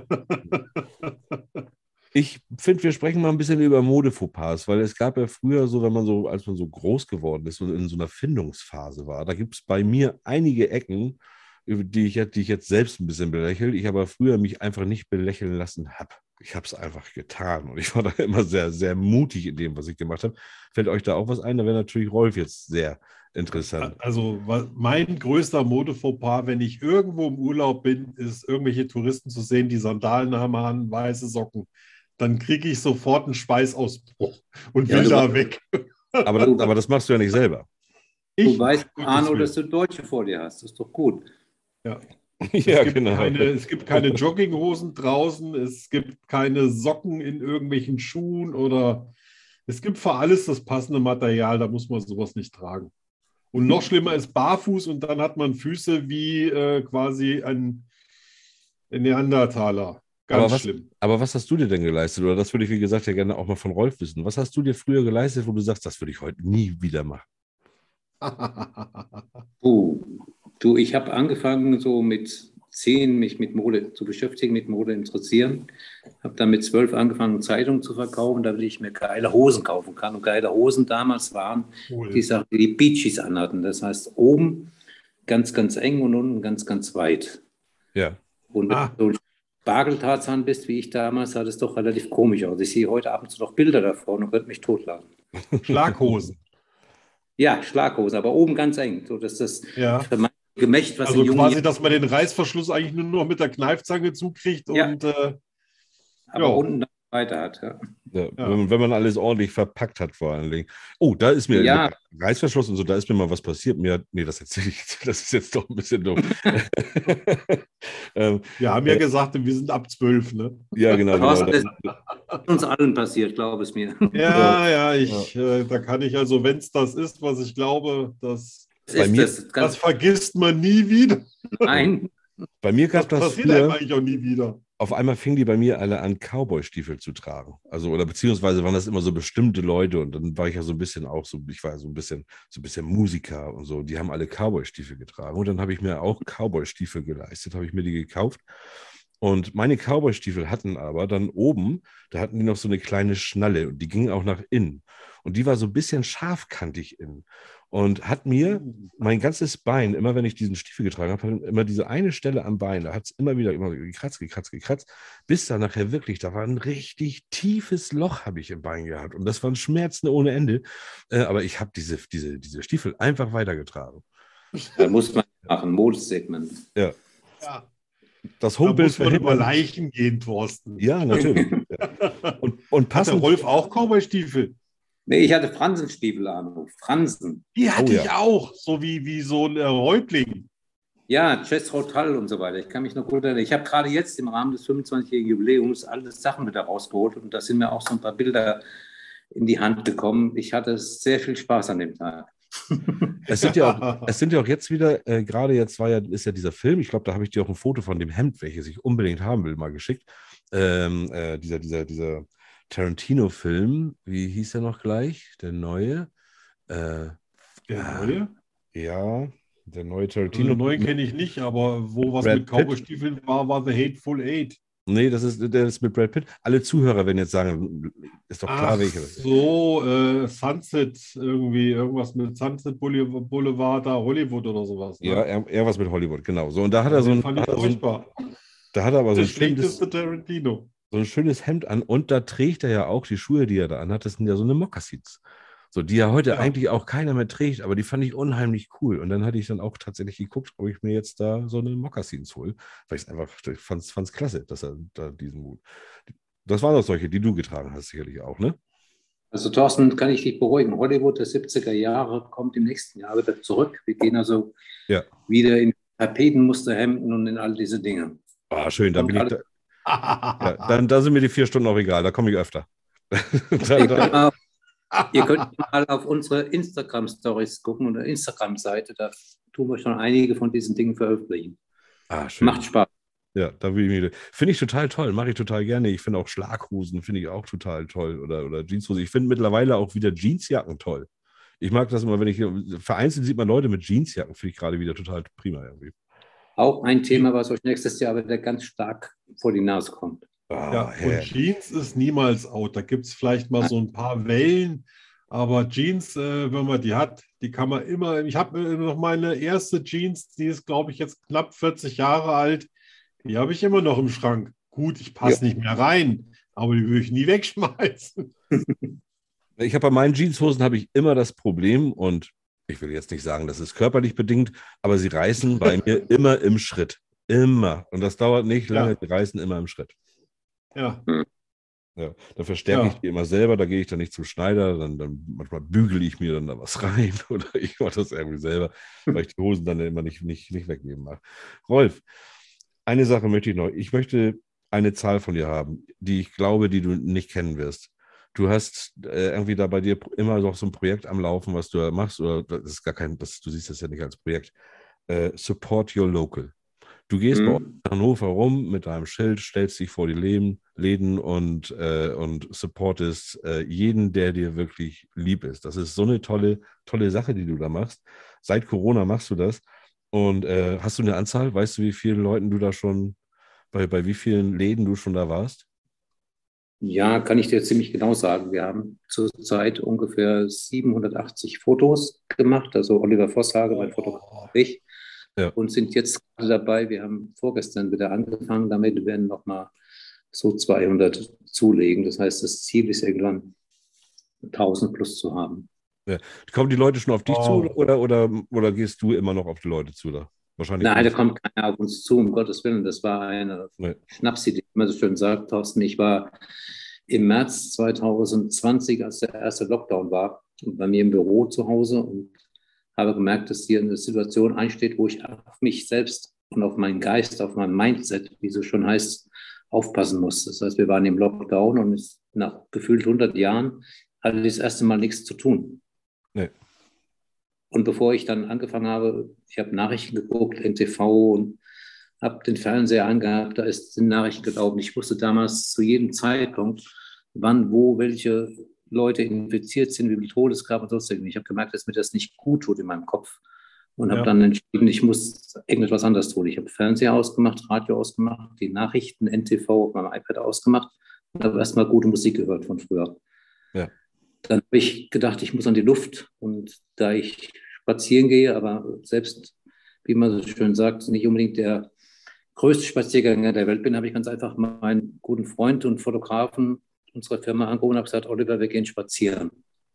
Speaker 1: Ich finde, wir sprechen mal ein bisschen über Mode-Fauxpas, weil es gab ja früher so, wenn man so, als man so groß geworden ist und in so einer Findungsphase war, da gibt es bei mir einige Ecken, die ich, die ich jetzt selbst ein bisschen belächle, ich aber früher mich einfach nicht belächeln lassen habe. Ich habe es einfach getan und ich war da immer sehr, sehr mutig in dem, was ich gemacht habe. Fällt euch da auch was ein? Da wäre natürlich Rolf jetzt sehr interessant.
Speaker 2: Also mein größter Mode-Fauxpas, wenn ich irgendwo im Urlaub bin, ist irgendwelche Touristen zu sehen, die Sandalen haben an, weiße Socken. Dann kriege ich sofort einen Schweißausbruch und will ja, da weg.
Speaker 1: Aber, aber das machst du ja nicht selber.
Speaker 3: Ich, du weißt, Arno, dass du Deutsche vor dir hast. Das ist doch gut.
Speaker 2: Ja.
Speaker 1: Ja,
Speaker 2: es, gibt
Speaker 1: genau.
Speaker 2: keine, es gibt keine Jogginghosen draußen, es gibt keine Socken in irgendwelchen Schuhen oder es gibt für alles das passende Material, da muss man sowas nicht tragen. Und noch schlimmer ist barfuß und dann hat man Füße wie äh, quasi ein Neandertaler. Ganz
Speaker 1: aber was,
Speaker 2: schlimm.
Speaker 1: Aber was hast du dir denn geleistet? Oder das würde ich, wie gesagt, ja gerne auch mal von Rolf wissen. Was hast du dir früher geleistet, wo du sagst, das würde ich heute nie wieder machen?
Speaker 3: Puh. Du, ich habe angefangen so mit zehn mich mit Mode zu beschäftigen, mit Mode interessieren. Habe dann mit zwölf angefangen, Zeitungen zu verkaufen, damit ich mir geile Hosen kaufen kann. Und geile Hosen damals waren
Speaker 2: Cool.
Speaker 3: die Sachen, die die Bee Gees anhatten. Das heißt, oben ganz, ganz eng und unten ganz, ganz weit.
Speaker 1: Ja.
Speaker 3: Und wenn
Speaker 2: Ah.
Speaker 3: du so ein Spargeltarzan bist, wie ich damals, sah das doch relativ komisch aus. Ich sehe heute ab und zu noch Bilder davon und könnte mich totlachen.
Speaker 2: Schlaghosen.
Speaker 3: Ja, Schlaghose, aber oben ganz eng, so dass das
Speaker 2: Ja.
Speaker 3: vermeintliche Gemächt, was
Speaker 2: Also
Speaker 3: in jungen
Speaker 2: quasi,
Speaker 3: Jahren,
Speaker 2: dass man den Reißverschluss eigentlich nur noch mit der Kneifzange zukriegt
Speaker 3: Ja.
Speaker 2: und äh,
Speaker 3: aber
Speaker 2: ja.
Speaker 3: unten dann weiter hat. Ja.
Speaker 1: Ja,
Speaker 2: Ja.
Speaker 1: Wenn, wenn man alles ordentlich verpackt hat, vor allen Dingen. Oh, da ist mir
Speaker 3: Ja.
Speaker 1: mit Reißverschluss und so, da ist mir mal was passiert. Mir, nee, das erzähle ich jetzt, das ist jetzt doch ein bisschen dumm. ähm,
Speaker 2: wir haben ja gesagt, wir sind ab zwölf, ne?
Speaker 1: ja, genau, genau.
Speaker 3: Thorsten, das
Speaker 1: Da,
Speaker 3: ist uns allen passiert, glaube es mir.
Speaker 2: Ja, ja, ich, Äh, da kann ich also, wenn es das ist, was ich glaube, das,
Speaker 3: Das
Speaker 1: Bei
Speaker 3: ist
Speaker 1: mir-
Speaker 3: das
Speaker 2: das
Speaker 3: ganz
Speaker 2: vergisst man nie wieder.
Speaker 3: nein.
Speaker 1: bei mir
Speaker 2: Das
Speaker 1: gab das
Speaker 2: passiert einem
Speaker 1: früher,
Speaker 2: eigentlich auch nie wieder.
Speaker 1: auf einmal fingen die bei mir alle an, Cowboy-Stiefel zu tragen. Also, oder beziehungsweise waren das immer so bestimmte Leute und dann war ich ja so ein bisschen auch so, ich war so ein bisschen, so ein bisschen Musiker und so, die haben alle Cowboy-Stiefel getragen. Und dann habe ich mir auch Cowboy-Stiefel geleistet, habe ich mir die gekauft. Und meine Cowboy-Stiefel hatten aber dann oben, da hatten die noch so eine kleine Schnalle und die ging auch nach innen. Und die war so ein bisschen scharfkantig innen. Und hat mir mein ganzes Bein, immer wenn ich diesen Stiefel getragen habe, hat immer diese eine Stelle am Bein, da hat es immer wieder immer gekratzt, gekratzt, gekratzt, bis dann nachher wirklich, da war ein richtig tiefes Loch, habe ich im Bein gehabt. Und das waren Schmerzen ohne Ende. Äh, aber ich habe diese, diese, diese Stiefel einfach weitergetragen.
Speaker 3: Da muss man machen, Modesegment.
Speaker 2: Ja,
Speaker 1: Das
Speaker 2: da
Speaker 1: Homebild
Speaker 2: muss man
Speaker 1: verhält
Speaker 2: über
Speaker 1: man-
Speaker 2: Leichen gehen, Thorsten.
Speaker 1: Ja, natürlich. Ja. Und, und
Speaker 2: Hat der
Speaker 1: passend,
Speaker 2: Rolf auch Cowboy-Stiefel?
Speaker 3: Nee, ich hatte Fransenstiefel an. Fransen.
Speaker 2: Die hatte
Speaker 1: Oh, ja.
Speaker 2: ich auch, so wie, wie so ein äh, Häuptling.
Speaker 3: Ja, Jethro Tull und so weiter. Ich kann mich noch gut erinnern. Ich habe gerade jetzt im Rahmen des fünfundzwanzigjährigen Jubiläums alle Sachen wieder rausgeholt und da sind mir auch so ein paar Bilder in die Hand gekommen. Ich hatte sehr viel Spaß an dem Tag.
Speaker 1: es sind ja auch, es sind ja auch jetzt wieder, äh, gerade jetzt war ja, ist ja dieser Film, ich glaube, da habe ich dir auch ein Foto von dem Hemd, welches ich unbedingt haben will, mal geschickt. Ähm, äh, dieser, dieser, dieser Tarantino-Film, wie hieß der noch gleich? Der neue? Äh,
Speaker 2: Der neue?
Speaker 1: ja, der neue
Speaker 2: Also
Speaker 1: Tarantino.
Speaker 2: den neuen kenne ich nicht, aber wo was
Speaker 1: Brad
Speaker 2: mit Cowboy-Stiefeln war, war The Hateful Eight.
Speaker 1: Nee, das ist, der ist mit Brad Pitt. Alle Zuhörer werden jetzt sagen, ist doch klar,
Speaker 2: Ach
Speaker 1: welcher das ist.
Speaker 2: so, äh, Sunset irgendwie, irgendwas mit Sunset Boulevard, Boulevard da, Hollywood oder sowas. Ne?
Speaker 1: Ja, er, er was mit Hollywood, genau. So, und da hat er so
Speaker 2: Den
Speaker 1: ein,
Speaker 2: fand ich
Speaker 1: hat er so ein,
Speaker 2: furchtbar.
Speaker 1: da hat er aber so
Speaker 2: Der
Speaker 1: ein, schönes,
Speaker 2: schlechteste Tarantino.
Speaker 1: so ein schönes Hemd an und da trägt er ja auch die Schuhe, die er da anhat, das sind ja so eine Mokassins. So, die ja heute
Speaker 2: Ja.
Speaker 1: eigentlich auch keiner mehr trägt, aber die fand ich unheimlich cool. Und dann hatte ich dann auch tatsächlich geguckt, ob ich mir jetzt da so eine Mokassins hole, weil ich es einfach, ich fand es klasse, dass er da diesen Mut. Das waren doch solche, die du getragen hast, sicherlich auch, ne?
Speaker 3: Also Thorsten, kann ich dich beruhigen. Hollywood der siebziger Jahre kommt im nächsten Jahr wieder zurück. Wir gehen also
Speaker 1: Ja.
Speaker 3: wieder in Tapetenmusterhemden und in all diese Dinge.
Speaker 1: Ah, schön, da
Speaker 3: Kommt
Speaker 1: bin ich,
Speaker 3: alles-
Speaker 1: da, ja, dann, da sind mir die vier Stunden auch egal, da komme ich öfter. da,
Speaker 3: Ihr
Speaker 1: da,
Speaker 3: könnt, mal, ihr könnt mal auf unsere Instagram-Stories gucken oder Instagram-Seite. Da tun wir schon einige von diesen Dingen veröffentlichen.
Speaker 1: ah, schön.
Speaker 3: Macht Spaß.
Speaker 1: Ja, da will ich mich. Finde ich total toll, mache ich total gerne. Ich finde auch Schlaghosen, finde ich auch total toll. Oder, oder Jeanshosen. Ich finde mittlerweile auch wieder Jeansjacken toll. Ich mag das immer, wenn ich vereinzelt sieht man Leute mit Jeansjacken, finde ich gerade wieder total prima irgendwie.
Speaker 3: Auch ein Thema, was euch nächstes Jahr wieder ganz stark vor die Nase kommt.
Speaker 1: Ah,
Speaker 2: Ja,
Speaker 1: hä.
Speaker 2: und Jeans ist niemals out. Da gibt es vielleicht mal so ein paar Wellen, aber Jeans, äh, wenn man die hat, die kann man immer. Ich habe noch meine erste Jeans, die ist, glaube ich, jetzt knapp vierzig Jahre alt. Die habe ich immer noch im Schrank. Gut, ich passe nicht mehr rein, aber die würde ich nie wegschmeißen.
Speaker 1: Ich habe bei meinen Jeanshosen habe ich immer das Problem und ich will jetzt nicht sagen, das ist körperlich bedingt, aber sie reißen bei mir immer im Schritt. Immer. Und das dauert nicht lange,
Speaker 2: Ja.
Speaker 1: die reißen immer im Schritt.
Speaker 2: Ja,
Speaker 1: Ja, da verstärke
Speaker 2: Ja.
Speaker 1: ich die immer selber, da gehe ich dann nicht zum Schneider, dann, dann manchmal bügele ich mir dann da was rein oder ich mache das irgendwie selber, weil ich die Hosen dann immer nicht, nicht, nicht weggeben mag. Rolf, eine Sache möchte ich noch. Ich möchte eine Zahl von dir haben, die ich glaube, die du nicht kennen wirst. Du hast äh, irgendwie da bei dir immer noch so ein Projekt am Laufen, was du da machst, oder das ist gar kein, das, du siehst das ja nicht als Projekt. Äh, Support Your Local. Du gehst bei uns
Speaker 3: Mhm.
Speaker 1: in Hannover rum mit deinem Schild, stellst dich vor die Läden, Läden und, äh, und supportest äh, jeden, der dir wirklich lieb ist. Das ist so eine tolle, tolle Sache, die du da machst. Seit Corona machst du das. Und äh, hast du eine Anzahl? Weißt du, wie vielen Leuten du da schon, bei, bei wie vielen Läden du schon da warst?
Speaker 3: Ja, kann ich dir ziemlich genau sagen. Wir haben zurzeit ungefähr siebenhundertachtzig Fotos gemacht, also Oliver Vosshage, mein Fotograf,
Speaker 2: Oh,
Speaker 3: ich,
Speaker 1: Ja.
Speaker 3: und sind jetzt gerade dabei. Wir haben vorgestern wieder angefangen damit, wir werden nochmal so zweihundert zulegen. Das heißt, das Ziel ist irgendwann tausend plus zu haben.
Speaker 1: Ja. Kommen die Leute schon auf dich zu
Speaker 2: oh.
Speaker 1: oder, oder, oder gehst du immer noch auf die Leute zu da? Wahrscheinlich
Speaker 3: Nein, da
Speaker 1: du.
Speaker 3: kommt keiner auf uns zu, um Gottes Willen. Das war eine
Speaker 1: Nee.
Speaker 3: Schnapsidee, wie man so schön sagt, Thorsten. Ich war im März zwanzig zwanzig, als der erste Lockdown war, bei mir im Büro zu Hause und habe gemerkt, dass hier eine Situation einsteht, wo ich auf mich selbst und auf meinen Geist, auf mein Mindset, wie es so schon heißt, aufpassen muss. Das heißt, wir waren im Lockdown und es, nach gefühlt hundert Jahren hatte ich das erste Mal nichts zu tun.
Speaker 1: Nee.
Speaker 3: Und bevor ich dann angefangen habe, ich habe Nachrichten geguckt, N T V und habe den Fernseher angehabt, da ist sind Nachrichten gelaufen. Ich wusste damals zu jedem Zeitpunkt, wann, wo, welche Leute infiziert sind, wie viel Todesgrab und sonst irgendwie. Ich habe gemerkt, dass mir das nicht gut tut in meinem Kopf und habe
Speaker 2: Ja.
Speaker 3: dann entschieden, ich muss irgendetwas anderes tun. Ich habe Fernseher ausgemacht, Radio ausgemacht, die Nachrichten, N T V auf meinem iPad ausgemacht und habe erstmal gute Musik gehört von früher.
Speaker 1: Ja.
Speaker 3: Dann habe ich gedacht, ich muss an die Luft. Und da ich spazieren gehe, aber selbst, wie man so schön sagt, nicht unbedingt der größte Spaziergänger der Welt bin, habe ich ganz einfach meinen guten Freund und Fotografen unserer Firma angerufen und habe gesagt, Oliver, wir gehen spazieren.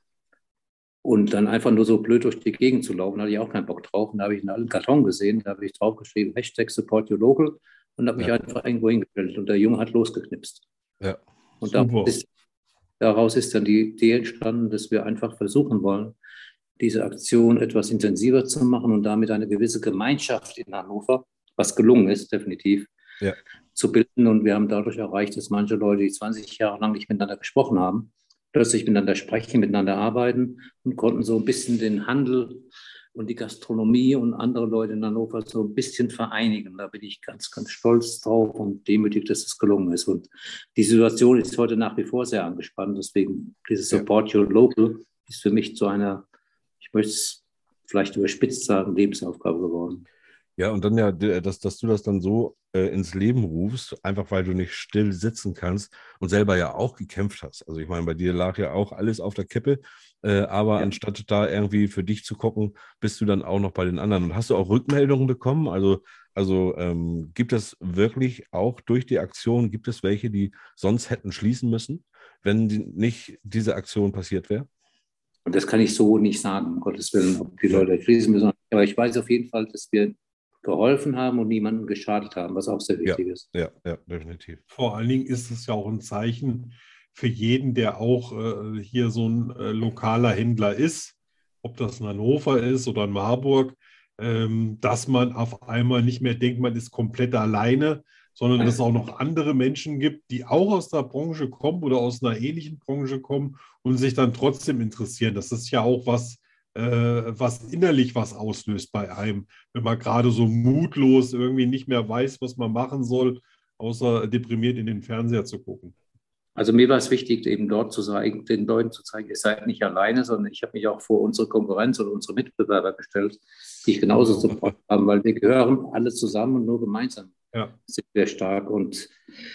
Speaker 3: Und dann einfach nur so blöd durch die Gegend zu laufen, hatte ich auch keinen Bock drauf. Und da habe ich einen alten Karton gesehen, da habe ich draufgeschrieben, Hashtag Support Your Local und habe mich
Speaker 1: Ja.
Speaker 3: einfach irgendwo hingestellt. Und der Junge hat losgeknipst.
Speaker 1: Ja.
Speaker 3: Und da
Speaker 2: Super.
Speaker 3: ist Daraus ist dann die Idee entstanden, dass wir einfach versuchen wollen, diese Aktion etwas intensiver zu machen und damit eine gewisse Gemeinschaft in Hannover, was gelungen ist, definitiv,
Speaker 1: Ja.
Speaker 3: zu bilden. Und wir haben dadurch erreicht, dass manche Leute, die zwanzig Jahre lang nicht miteinander gesprochen haben, plötzlich miteinander sprechen, miteinander arbeiten und konnten so ein bisschen den Handel und die Gastronomie und andere Leute in Hannover so ein bisschen vereinigen. Da bin ich ganz, ganz stolz drauf und demütig, dass es gelungen ist. Und die Situation ist heute nach wie vor sehr angespannt. Deswegen dieses
Speaker 1: Ja.
Speaker 3: Support Your Local ist für mich zu einer, ich möchte es vielleicht überspitzt sagen, Lebensaufgabe geworden.
Speaker 1: Ja, und dann ja, dass, dass du das dann so äh, ins Leben rufst, einfach weil du nicht still sitzen kannst und selber ja auch gekämpft hast. Also ich meine, bei dir lag ja auch alles auf der Kippe, äh, aber
Speaker 3: Ja.
Speaker 1: anstatt da irgendwie für dich zu gucken, bist du dann auch noch bei den anderen. Und hast du auch Rückmeldungen bekommen? Also, also ähm, gibt es wirklich auch durch die Aktion, gibt es welche, die sonst hätten schließen müssen, wenn die, nicht diese Aktion passiert wäre?
Speaker 3: Und das kann ich so nicht sagen, um Gottes Willen, ob die
Speaker 1: Ja.
Speaker 3: Leute schließen müssen. Aber ich weiß auf jeden Fall, dass wir geholfen haben und niemandem geschadet haben, was auch sehr wichtig ist.
Speaker 1: Ja, ja, definitiv.
Speaker 2: Vor allen Dingen ist es ja auch ein Zeichen für jeden, der auch äh, hier so ein äh, lokaler Händler ist, ob das in Hannover ist oder in Marburg, ähm, dass man auf einmal nicht mehr denkt, man ist komplett alleine, sondern dass es auch noch andere Menschen gibt, die auch aus der Branche kommen oder aus einer ähnlichen Branche kommen und sich dann trotzdem interessieren. Das ist ja auch was, äh, was innerlich was auslöst bei einem, wenn man gerade so mutlos irgendwie nicht mehr weiß, was man machen soll, außer deprimiert in den Fernseher zu gucken.
Speaker 3: Also mir war es wichtig, eben dort zu sagen, den Leuten zu zeigen, ihr seid nicht alleine, sondern ich habe mich auch vor unsere Konkurrenz oder unsere Mitbewerber gestellt, die ich genauso Support haben, weil wir gehören alle zusammen und nur gemeinsam
Speaker 2: Ja.
Speaker 3: sind wir stark. Und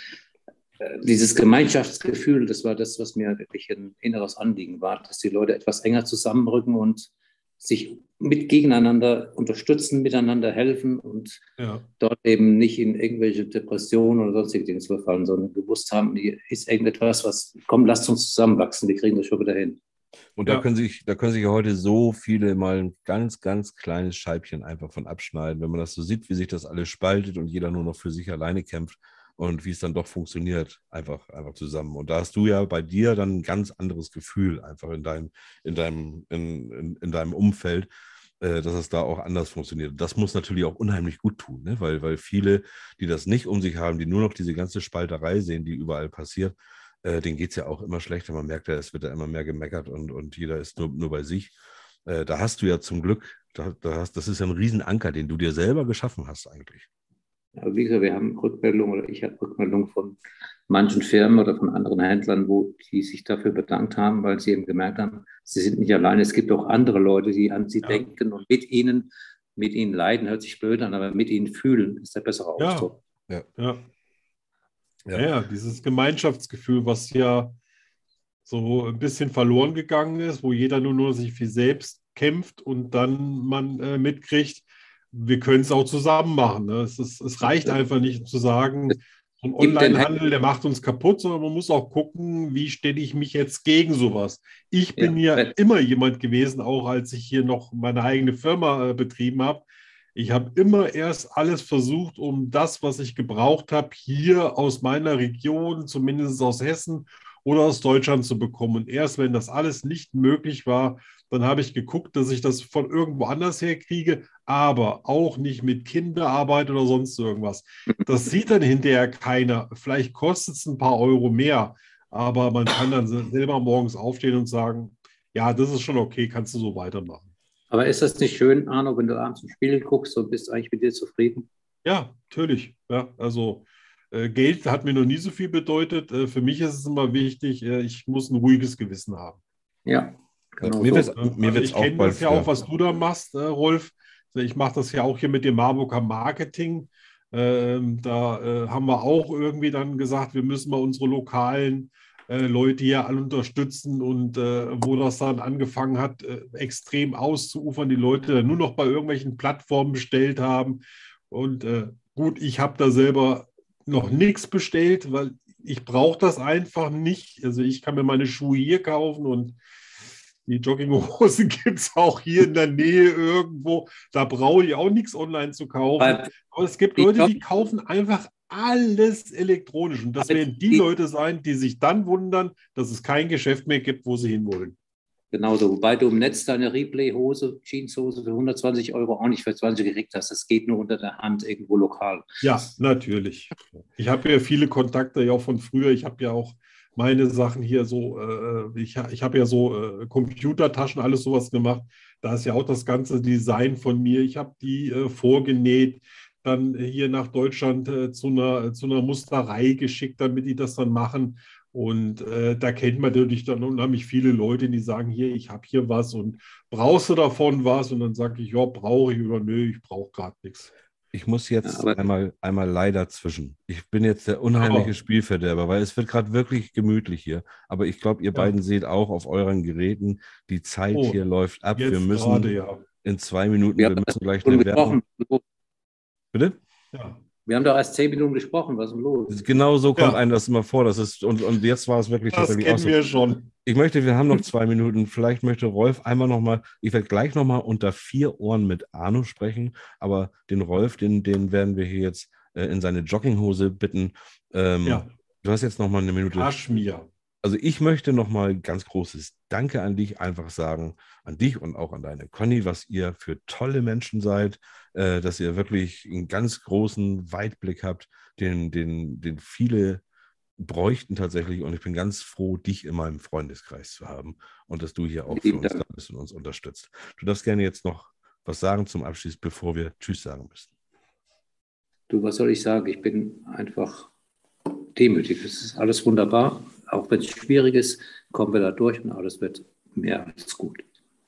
Speaker 3: äh, dieses Gemeinschaftsgefühl, das war das, was mir wirklich ein inneres Anliegen war, dass die Leute etwas enger zusammenrücken und sich mit gegeneinander unterstützen, miteinander helfen und
Speaker 2: Ja.
Speaker 3: dort eben nicht in irgendwelche Depressionen oder sonstige Dinge zu verfallen, sondern gewusst haben, hier ist irgendetwas, was, komm, lasst uns zusammenwachsen, wir kriegen das schon wieder hin.
Speaker 1: Und
Speaker 2: Ja.
Speaker 1: da können sich, da können sich ja heute so viele mal ein ganz, ganz kleines Scheibchen einfach von abschneiden, wenn man das so sieht, wie sich das alles spaltet und jeder nur noch für sich alleine kämpft und wie es dann doch funktioniert, einfach, einfach zusammen. Und da hast du ja bei dir dann ein ganz anderes Gefühl einfach in deinem, in deinem, in, in, in deinem Umfeld, äh, dass es da auch anders funktioniert. Das muss natürlich auch unheimlich gut tun, ne? weil, weil viele, die das nicht um sich haben, die nur noch diese ganze Spalterei sehen, die überall passiert, äh, denen geht es ja auch immer schlechter. Man merkt ja, es wird ja immer mehr gemeckert und, und jeder ist nur, nur bei sich. Äh, da hast du ja zum Glück, da, da hast, das ist ja ein Riesenanker, den du dir selber geschaffen hast eigentlich.
Speaker 3: Aber wie gesagt, wir haben Rückmeldungen oder ich habe Rückmeldungen von manchen Firmen oder von anderen Händlern, wo die sich dafür bedankt haben, weil sie eben gemerkt haben, sie sind nicht alleine. Es gibt auch andere Leute, die an sie ja. denken und mit ihnen, mit ihnen leiden, hört sich blöd an, aber mit ihnen fühlen, ist der bessere Ausdruck.
Speaker 2: Ja, ja. Ja. ja, dieses Gemeinschaftsgefühl, was ja so ein bisschen verloren gegangen ist, wo jeder nur nur sich für selbst kämpft und dann man äh, mitkriegt, wir können es auch zusammen machen. Ne? Es, ist, es reicht einfach nicht zu sagen, so ein Onlinehandel, der macht uns kaputt, sondern man muss auch gucken, wie stelle ich mich jetzt gegen sowas. Ich bin ja, ja immer jemand gewesen, auch als ich hier noch meine eigene Firma äh, betrieben habe. Ich habe immer erst alles versucht, um das, was ich gebraucht habe, hier aus meiner Region, zumindest aus Hessen oder aus Deutschland zu bekommen. Und erst wenn das alles nicht möglich war, dann habe ich geguckt, dass ich das von irgendwo anders her kriege, aber auch nicht mit Kinderarbeit oder sonst irgendwas. Das sieht dann hinterher keiner. Vielleicht kostet es ein paar Euro mehr, aber man kann dann selber morgens aufstehen und sagen, ja, das ist schon okay, kannst du so weitermachen.
Speaker 3: Aber ist das nicht schön, Arno, wenn du abends im Spiegel guckst und bist eigentlich mit dir zufrieden?
Speaker 2: Ja, natürlich. Ja, also äh, Geld hat mir noch nie so viel bedeutet. Äh, für mich ist es immer wichtig, äh, ich muss ein ruhiges Gewissen haben.
Speaker 3: Ja, genau.
Speaker 1: Mir
Speaker 3: so.
Speaker 1: wird's, mir wird's
Speaker 2: ich
Speaker 1: auch
Speaker 2: kenne
Speaker 1: bald
Speaker 2: das ja auch, was du da machst, äh, Rolf. Ich mache das ja auch hier mit dem Marburger Marketing. Ähm, da äh, haben wir auch irgendwie dann gesagt, wir müssen mal unsere lokalen äh, Leute hier alle unterstützen und äh, wo das dann angefangen hat, äh, extrem auszuufern, die Leute dann nur noch bei irgendwelchen Plattformen bestellt haben. Und äh, gut, ich habe da selber noch nichts bestellt, weil ich brauche das einfach nicht. Also ich kann mir meine Schuhe hier kaufen und die Jogginghosen gibt es auch hier in der Nähe irgendwo. Da brauche ich auch nichts online zu kaufen.
Speaker 3: Weil
Speaker 2: Aber es gibt Leute, die kaufen einfach alles elektronisch. Und das werden die Leute sein, die sich dann wundern, dass es kein Geschäft mehr gibt, wo sie hinwollen.
Speaker 3: Genauso, wobei du im Netz deine Replay-Hose, Jeanshose für hundertzwanzig Euro auch nicht für zwanzig gekriegt hast. Das geht nur unter der Hand irgendwo lokal.
Speaker 2: Ja, natürlich. Ich habe ja viele Kontakte ja auch von früher. Ich habe ja auch meine Sachen hier so, äh, ich, ich habe ja so äh, Computertaschen, alles sowas gemacht. Da ist ja auch das ganze Design von mir. Ich habe die äh, vorgenäht, dann hier nach Deutschland äh, zu, einer, zu einer Musterei geschickt, damit die das dann machen. Und äh, da kennt man natürlich dann unheimlich viele Leute, die sagen, hier, ich habe hier was und brauchst du davon was? Und dann sage ich, ja, brauche ich oder nö, ich brauche gerade nichts.
Speaker 1: Ich muss jetzt
Speaker 3: Ja,
Speaker 1: einmal, einmal leider zwischen. Ich bin jetzt der unheimliche
Speaker 2: Aber-
Speaker 1: Spielverderber, weil es wird gerade wirklich gemütlich hier. Aber ich glaube, ihr
Speaker 2: Ja.
Speaker 1: beiden seht auch auf euren Geräten, die Zeit
Speaker 2: Oh,
Speaker 1: hier läuft ab. Wir
Speaker 2: Jetzt
Speaker 1: müssen
Speaker 2: gerade, ja.
Speaker 1: in zwei Minuten,
Speaker 3: Wir
Speaker 1: wir
Speaker 3: haben
Speaker 1: müssen gleich
Speaker 3: schon
Speaker 1: eine Werbung.
Speaker 3: gesprochen.
Speaker 1: Bitte?
Speaker 2: ja.
Speaker 3: Wir haben doch erst zehn Minuten gesprochen. Was ist denn los?
Speaker 1: Genau so kommt
Speaker 2: Ja.
Speaker 1: einem das immer vor. Das ist, und, und jetzt war es wirklich
Speaker 2: Das
Speaker 1: tatsächlich auch
Speaker 2: kennen
Speaker 1: so.
Speaker 2: wir schon.
Speaker 1: Ich möchte, wir haben noch zwei Minuten. Vielleicht möchte Rolf einmal nochmal, ich werde gleich nochmal unter vier Ohren mit Arno sprechen, aber den Rolf, den, den werden wir hier jetzt äh, in seine Jogginghose bitten. Ähm,
Speaker 2: Ja.
Speaker 1: Du hast jetzt nochmal eine Minute.
Speaker 2: Kaschmir.
Speaker 1: Also ich möchte nochmal ganz großes Danke an dich einfach sagen, an dich und auch an deine Conny, was ihr für tolle Menschen seid, äh, dass ihr wirklich einen ganz großen Weitblick habt, den, den, den viele bräuchten tatsächlich. Und ich bin ganz froh, dich in meinem Freundeskreis zu haben und dass du hier auch für
Speaker 3: Vielen
Speaker 1: uns
Speaker 3: Dank.
Speaker 1: da bist und uns unterstützt. Du darfst gerne jetzt noch was sagen zum Abschluss, bevor wir Tschüss sagen müssen.
Speaker 3: Du, was soll ich sagen? Ich bin einfach demütig. Es ist alles wunderbar. Auch wenn es schwierig ist, kommen wir da durch und alles wird mehr als gut.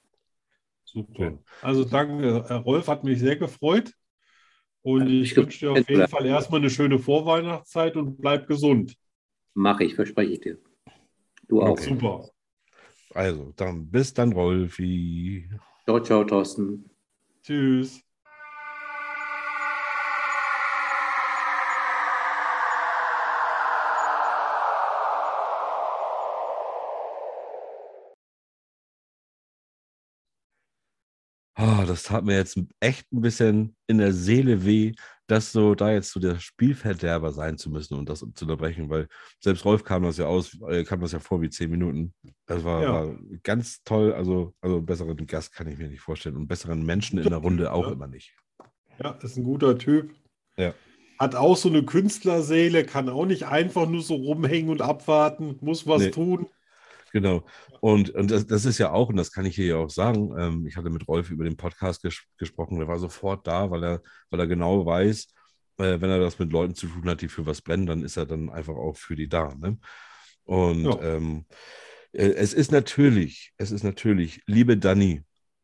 Speaker 2: Super.
Speaker 1: Schön.
Speaker 2: Also danke, Herr Rolf, hat mich sehr gefreut. Und
Speaker 3: Hat
Speaker 2: ich
Speaker 3: mich
Speaker 2: wünsche dir auf jeden Fall erstmal eine schöne Vorweihnachtszeit und bleib gesund.
Speaker 3: Mache ich, verspreche ich dir. Du auch.
Speaker 1: Okay.
Speaker 2: Super.
Speaker 1: Also, dann bis dann, Rolfi.
Speaker 3: Ciao, ciao, Thorsten.
Speaker 2: Tschüss.
Speaker 1: Ah, das tat mir jetzt echt ein bisschen in der Seele weh, dass so da jetzt so der Spielverderber sein zu müssen und das zu unterbrechen, weil selbst Rolf kam das ja aus, äh, kam das ja vor wie zehn Minuten. Das war,
Speaker 2: Ja.
Speaker 1: war ganz toll. Also, also einen besseren Gast kann ich mir nicht vorstellen und besseren Menschen in der Runde auch
Speaker 2: Ja.
Speaker 1: immer nicht.
Speaker 2: Ja, ist ein guter Typ.
Speaker 1: Ja.
Speaker 2: Hat auch so eine Künstlerseele, kann auch nicht einfach nur so rumhängen und abwarten, muss was
Speaker 1: Nee.
Speaker 2: tun.
Speaker 1: Genau. Und, und das, das ist ja auch, und das kann ich hier ja auch sagen, ähm, ich hatte mit Rolf über den Podcast ges gesprochen, der war sofort da, weil er, weil er genau weiß, Äh, wenn er das mit Leuten zu tun hat, die für was brennen, dann ist er dann einfach auch für die da. Ne? Und
Speaker 2: Ja.
Speaker 1: ähm, äh, es ist natürlich, es ist natürlich, liebe Dani,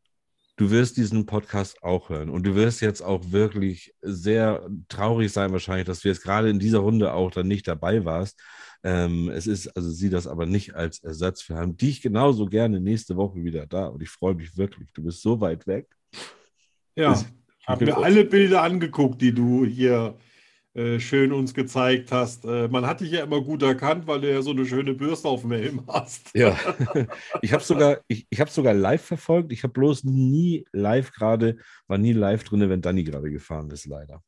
Speaker 1: du wirst diesen Podcast auch hören und du wirst jetzt auch wirklich sehr traurig sein wahrscheinlich, dass du jetzt gerade in dieser Runde auch dann nicht dabei warst. Ähm, es ist, also sieh das aber nicht als Ersatz. Wir haben dich genauso gerne nächste Woche wieder da und ich freue mich wirklich. Du bist so weit weg.
Speaker 2: Ja,
Speaker 1: Ist-
Speaker 2: ich habe mir alle Bilder angeguckt, die du hier äh, schön uns gezeigt hast. Äh, man hat dich ja immer gut erkannt, weil du ja so eine schöne Bürste auf dem Helm hast.
Speaker 1: Ja, ich habe sogar, ich, ich habe sogar live verfolgt. Ich habe bloß nie live gerade, war nie live drin, wenn Dani gerade gefahren ist, leider.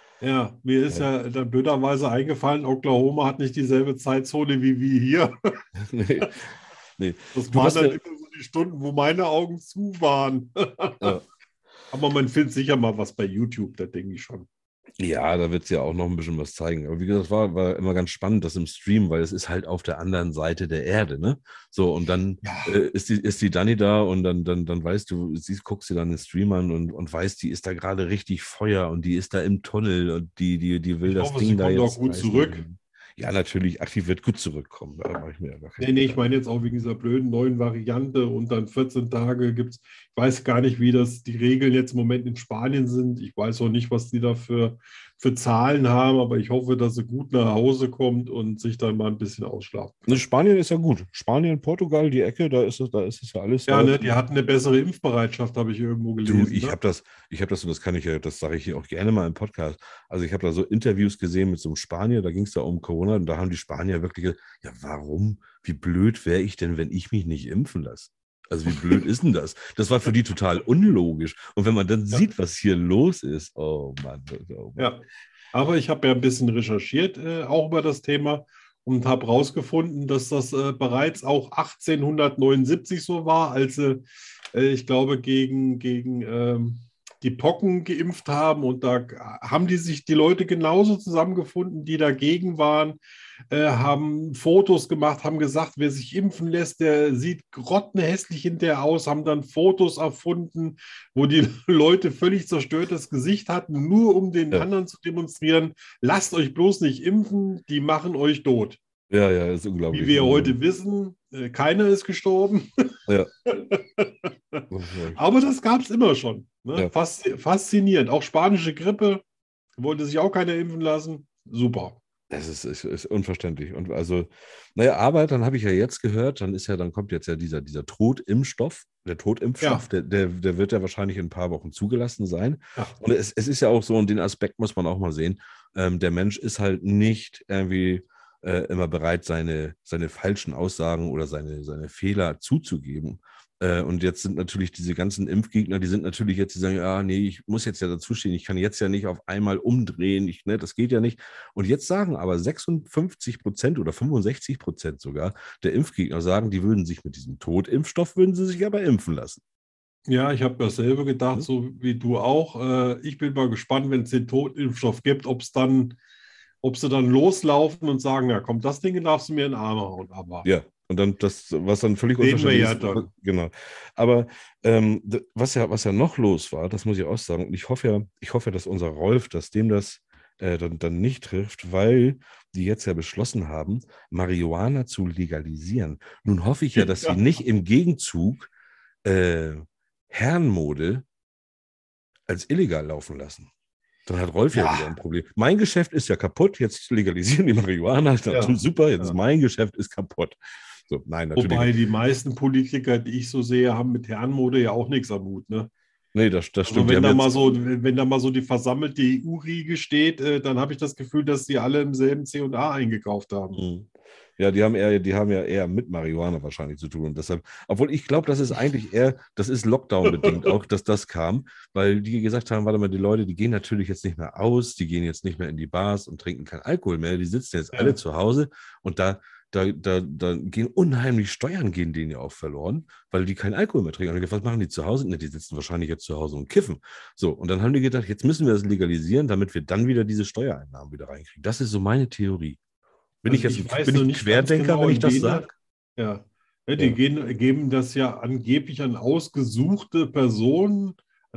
Speaker 2: Ja, mir ist
Speaker 1: Ja.
Speaker 2: ja dann blöderweise eingefallen, Oklahoma hat nicht dieselbe Zeitzone wie wir hier.
Speaker 1: Nee, nee.
Speaker 2: Das
Speaker 1: Du,
Speaker 2: waren
Speaker 1: was
Speaker 2: dann
Speaker 1: wir,
Speaker 2: immer so die Stunden, wo meine Augen zu waren.
Speaker 1: ja.
Speaker 2: Aber man findet sicher mal was bei YouTube, da denke ich schon.
Speaker 1: Ja, da wird es ja auch noch ein bisschen was zeigen. Aber wie gesagt, war, war immer ganz spannend, das im Stream, weil es ist halt auf der anderen Seite der Erde, ne? So, und dann
Speaker 2: Ja.
Speaker 1: äh, ist die, ist die Dani da und dann, dann, dann weißt du, siehst, guckst dir dann den Stream an und, und weißt, die ist da gerade richtig Feuer und die ist da im Tunnel und die, die, die will
Speaker 2: Ich
Speaker 1: das
Speaker 2: hoffe,
Speaker 1: Ding
Speaker 2: sie
Speaker 1: da
Speaker 2: kommt auch
Speaker 1: jetzt
Speaker 2: gut
Speaker 1: reißen.
Speaker 2: zurück.
Speaker 1: Ja, natürlich, ach, die wird gut zurückkommen. Da mache ich mir ja gar keinen
Speaker 2: Nee, nee, ich
Speaker 1: Gedanken.
Speaker 2: meine jetzt auch wegen dieser blöden neuen Variante und dann vierzehn Tage gibt es, ich weiß gar nicht, wie das die Regeln jetzt im Moment in Spanien sind. Ich weiß auch nicht, was die da für, für Zahlen haben, aber ich hoffe, dass sie gut nach Hause kommt und sich dann mal ein bisschen ausschlafen kann.
Speaker 1: Ne, Spanien ist ja gut. Spanien, Portugal, die Ecke, da ist es, da ist es ja alles.
Speaker 2: Ja, ne,
Speaker 1: relativ-
Speaker 2: die hatten eine bessere Impfbereitschaft, habe ich irgendwo
Speaker 1: Du,
Speaker 2: gelesen.
Speaker 1: ich
Speaker 2: Ne?
Speaker 1: habe das, ich habe das und das kann ich ja, das sage ich hier auch gerne mal im Podcast. Also ich habe da so Interviews gesehen mit so einem Spanier, da ging es da um Corona und da haben die Spanier wirklich gesagt, ja, warum, wie blöd wäre ich denn, wenn ich mich nicht impfen lasse? Also wie blöd ist denn das? Das war für die total unlogisch. Und wenn man dann
Speaker 2: Ja.
Speaker 1: sieht, was hier los ist, oh Mann, oh Mann.
Speaker 2: Ja, aber ich habe ja ein bisschen recherchiert, äh, auch über das Thema und habe herausgefunden, dass das äh, bereits auch achtzehnhundertneunundsiebzig so war, als sie, äh, ich glaube, gegen, gegen ähm, die Pocken geimpft haben. Und da haben die sich die Leute genauso zusammengefunden, die dagegen waren, äh, haben Fotos gemacht, haben gesagt, wer sich impfen lässt, der sieht grottenhässlich hinterher aus, haben dann Fotos erfunden, wo die Leute völlig zerstörtes Gesicht hatten, nur um den
Speaker 1: Ja.
Speaker 2: anderen zu demonstrieren, lasst euch bloß nicht impfen, die machen euch tot.
Speaker 1: Ja, ja, das ist unglaublich.
Speaker 2: Wie wir heute wissen, äh, keiner ist gestorben.
Speaker 1: Ja.
Speaker 2: Aber das gab es immer schon. Ne?
Speaker 1: Ja.
Speaker 2: Faszi- Faszinierend. Auch spanische Grippe wollte sich auch keiner impfen lassen. Super.
Speaker 1: Das ist, ist, ist unverständlich. Und also, naja, aber dann habe ich ja jetzt gehört, dann ist ja, dann kommt jetzt ja dieser, dieser Totimpfstoff, der Totimpfstoff,
Speaker 2: Ja.
Speaker 1: der, der, der wird ja wahrscheinlich in ein paar Wochen zugelassen sein.
Speaker 2: Ja.
Speaker 1: Und es, es ist ja auch so, und den Aspekt muss man auch mal sehen, ähm, der Mensch ist halt nicht irgendwie äh, immer bereit, seine, seine falschen Aussagen oder seine, seine Fehler zuzugeben. Äh, und jetzt sind natürlich diese ganzen Impfgegner, die sind natürlich jetzt, die sagen, ja, nee, ich muss jetzt ja dazustehen, ich kann jetzt ja nicht auf einmal umdrehen, ich, ne, das geht ja nicht. Und jetzt sagen aber sechsundfünfzig Prozent oder fünfundsechzig Prozent sogar der Impfgegner sagen, die würden sich mit diesem Totimpfstoff, würden sie sich aber impfen lassen.
Speaker 2: Ja, ich habe dasselbe gedacht,
Speaker 1: Hm?
Speaker 2: so wie du auch. Äh, ich bin mal gespannt, wenn es den Totimpfstoff gibt, ob es dann, ob sie dann loslaufen und sagen, ja komm, das Ding darfst du mir in den Arm hauen. Aber
Speaker 1: Ja, und dann das, was dann völlig
Speaker 2: Sehen wir
Speaker 1: unverständlich
Speaker 2: ja
Speaker 1: ist.
Speaker 2: dann.
Speaker 1: Genau. Aber ähm, d- was ja, was ja noch los war, das muss ich auch sagen, und ich hoffe ja, ich hoffe, dass unser Rolf, dass dem das äh, dann, dann nicht trifft, weil die jetzt ja beschlossen haben, Marihuana zu legalisieren. Nun hoffe ich ja, dass
Speaker 2: Ja.
Speaker 1: sie nicht im Gegenzug äh, Herrenmode als illegal laufen lassen. Dann hat Rolf ja,
Speaker 2: Ja.
Speaker 1: wieder ein Problem. Mein Geschäft ist ja kaputt, jetzt legalisieren die Marihuana. Ich dachte,
Speaker 2: Ja.
Speaker 1: super, jetzt
Speaker 2: Ja.
Speaker 1: mein Geschäft ist kaputt. So, nein, natürlich.
Speaker 2: wobei die meisten Politiker, die ich so sehe, haben mit Herrenmode ja auch nichts am Hut. Ne?
Speaker 1: Nee, das, das
Speaker 2: Also
Speaker 1: stimmt. Die
Speaker 2: wenn
Speaker 1: haben
Speaker 2: da, mal
Speaker 1: jetzt-
Speaker 2: so, wenn da mal so die versammelte E U-Riege steht, äh, dann habe ich das Gefühl, dass die alle im selben C und A eingekauft haben.
Speaker 1: Mhm. Ja, die haben eher, die haben ja eher mit Marihuana wahrscheinlich zu tun. Und deshalb, obwohl ich glaube, das ist eigentlich eher, das ist Lockdown-bedingt auch, dass das kam, weil die gesagt haben, warte mal, die Leute, die gehen natürlich jetzt nicht mehr aus, die gehen jetzt nicht mehr in die Bars und trinken keinen Alkohol mehr, die sitzen jetzt
Speaker 2: Ja.
Speaker 1: alle zu Hause und da, da, da, da gehen unheimlich Steuern, gehen denen ja auch verloren, weil die keinen Alkohol mehr trinken. Und ich, was machen die zu Hause? Ne, die sitzen wahrscheinlich jetzt zu Hause und kiffen. So, und dann haben die gedacht, jetzt müssen wir das legalisieren, damit wir dann wieder diese Steuereinnahmen wieder reinkriegen. Das ist so meine Theorie. Bin ich
Speaker 2: Also
Speaker 1: jetzt
Speaker 2: ich weiß
Speaker 1: bin
Speaker 2: noch
Speaker 1: ich
Speaker 2: nicht
Speaker 1: Querdenker,
Speaker 2: ganz genau,
Speaker 1: wenn ich
Speaker 2: in
Speaker 1: das
Speaker 2: jener-
Speaker 1: sage?
Speaker 2: Ja, ja die
Speaker 1: Ja.
Speaker 2: Gehen, geben das ja angeblich an ausgesuchte Personen, an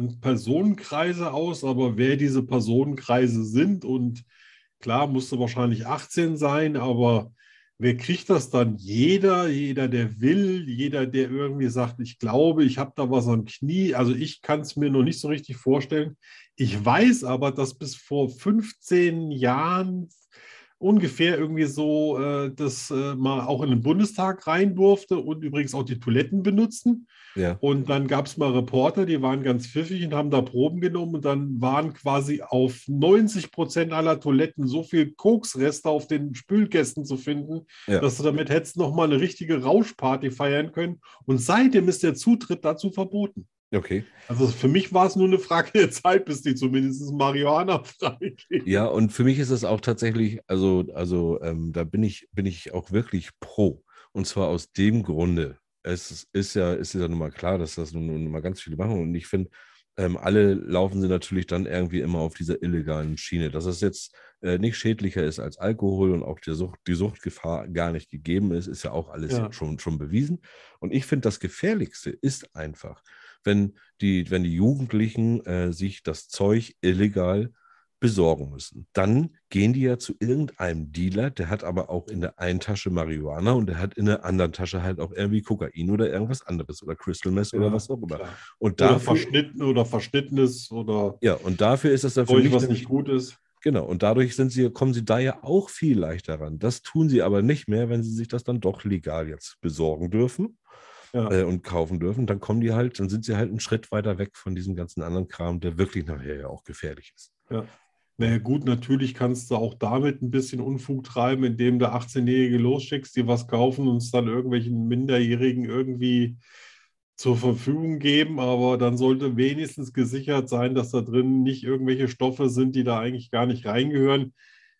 Speaker 2: an Personenkreise aus, aber wer diese Personenkreise sind und klar, musste wahrscheinlich achtzehn sein, aber wer kriegt das dann? Jeder, jeder, der will, jeder, der irgendwie sagt, ich glaube, ich habe da was am Knie. Also ich kann es mir noch nicht so richtig vorstellen. Ich weiß aber, dass bis vor fünfzehn Jahren ungefähr irgendwie so, äh, dass äh, man auch in den Bundestag rein durfte und übrigens auch die Toiletten benutzen.
Speaker 1: Ja.
Speaker 2: Und dann gab es mal Reporter, die waren ganz pfiffig und haben da Proben genommen und dann waren quasi auf neunzig Prozent aller Toiletten so viel Koksreste auf den Spülkästen zu finden,
Speaker 1: Ja.
Speaker 2: dass du damit hättest nochmal eine richtige Rauschparty feiern können. Und seitdem ist der Zutritt dazu verboten.
Speaker 1: Okay.
Speaker 2: Also für mich war es nur eine Frage der Zeit, bis die zumindest Marihuana freigeben.
Speaker 1: Ja, und für mich ist es auch tatsächlich, also, also ähm, da bin ich, bin ich auch wirklich pro. Und zwar aus dem Grunde. Es ist ja, ist ja nun mal klar, dass das nun, nun mal ganz viele machen. Und ich finde, ähm, alle laufen sie natürlich dann irgendwie immer auf dieser illegalen Schiene. Dass es jetzt äh, nicht schädlicher ist als Alkohol und auch die, Sucht, die Suchtgefahr gar nicht gegeben ist, ist ja auch alles
Speaker 2: Ja.
Speaker 1: schon, schon bewiesen. Und ich finde, das Gefährlichste ist einfach, wenn die, wenn die Jugendlichen äh, sich das Zeug illegal besorgen müssen. Dann gehen die ja zu irgendeinem Dealer, der hat aber auch in der einen Tasche Marihuana und der hat in der anderen Tasche halt auch irgendwie Kokain oder irgendwas anderes oder Crystal Meth oder
Speaker 2: Ja,
Speaker 1: was auch immer.
Speaker 2: klar.
Speaker 1: Und
Speaker 2: Oder
Speaker 1: dafür,
Speaker 2: verschnitten oder verschnittenes oder
Speaker 1: ja, und dafür ist das dann für
Speaker 2: Zeug,
Speaker 1: mich
Speaker 2: was
Speaker 1: nämlich,
Speaker 2: nicht gut ist.
Speaker 1: genau, und dadurch sind sie, kommen sie da ja auch viel leichter ran. Das tun sie aber nicht mehr, wenn sie sich das dann doch legal jetzt besorgen dürfen.
Speaker 2: Ja.
Speaker 1: Äh, und kaufen dürfen, dann kommen die halt, dann sind sie halt einen Schritt weiter weg von diesem ganzen anderen Kram, der wirklich nachher ja auch gefährlich ist.
Speaker 2: Ja. Naja gut, natürlich kannst du auch damit ein bisschen Unfug treiben, indem du achtzehnjährige losschickst, die was kaufen und es dann irgendwelchen Minderjährigen irgendwie zur Verfügung geben, aber dann sollte wenigstens gesichert sein, dass da drin nicht irgendwelche Stoffe sind, die da eigentlich gar nicht reingehören.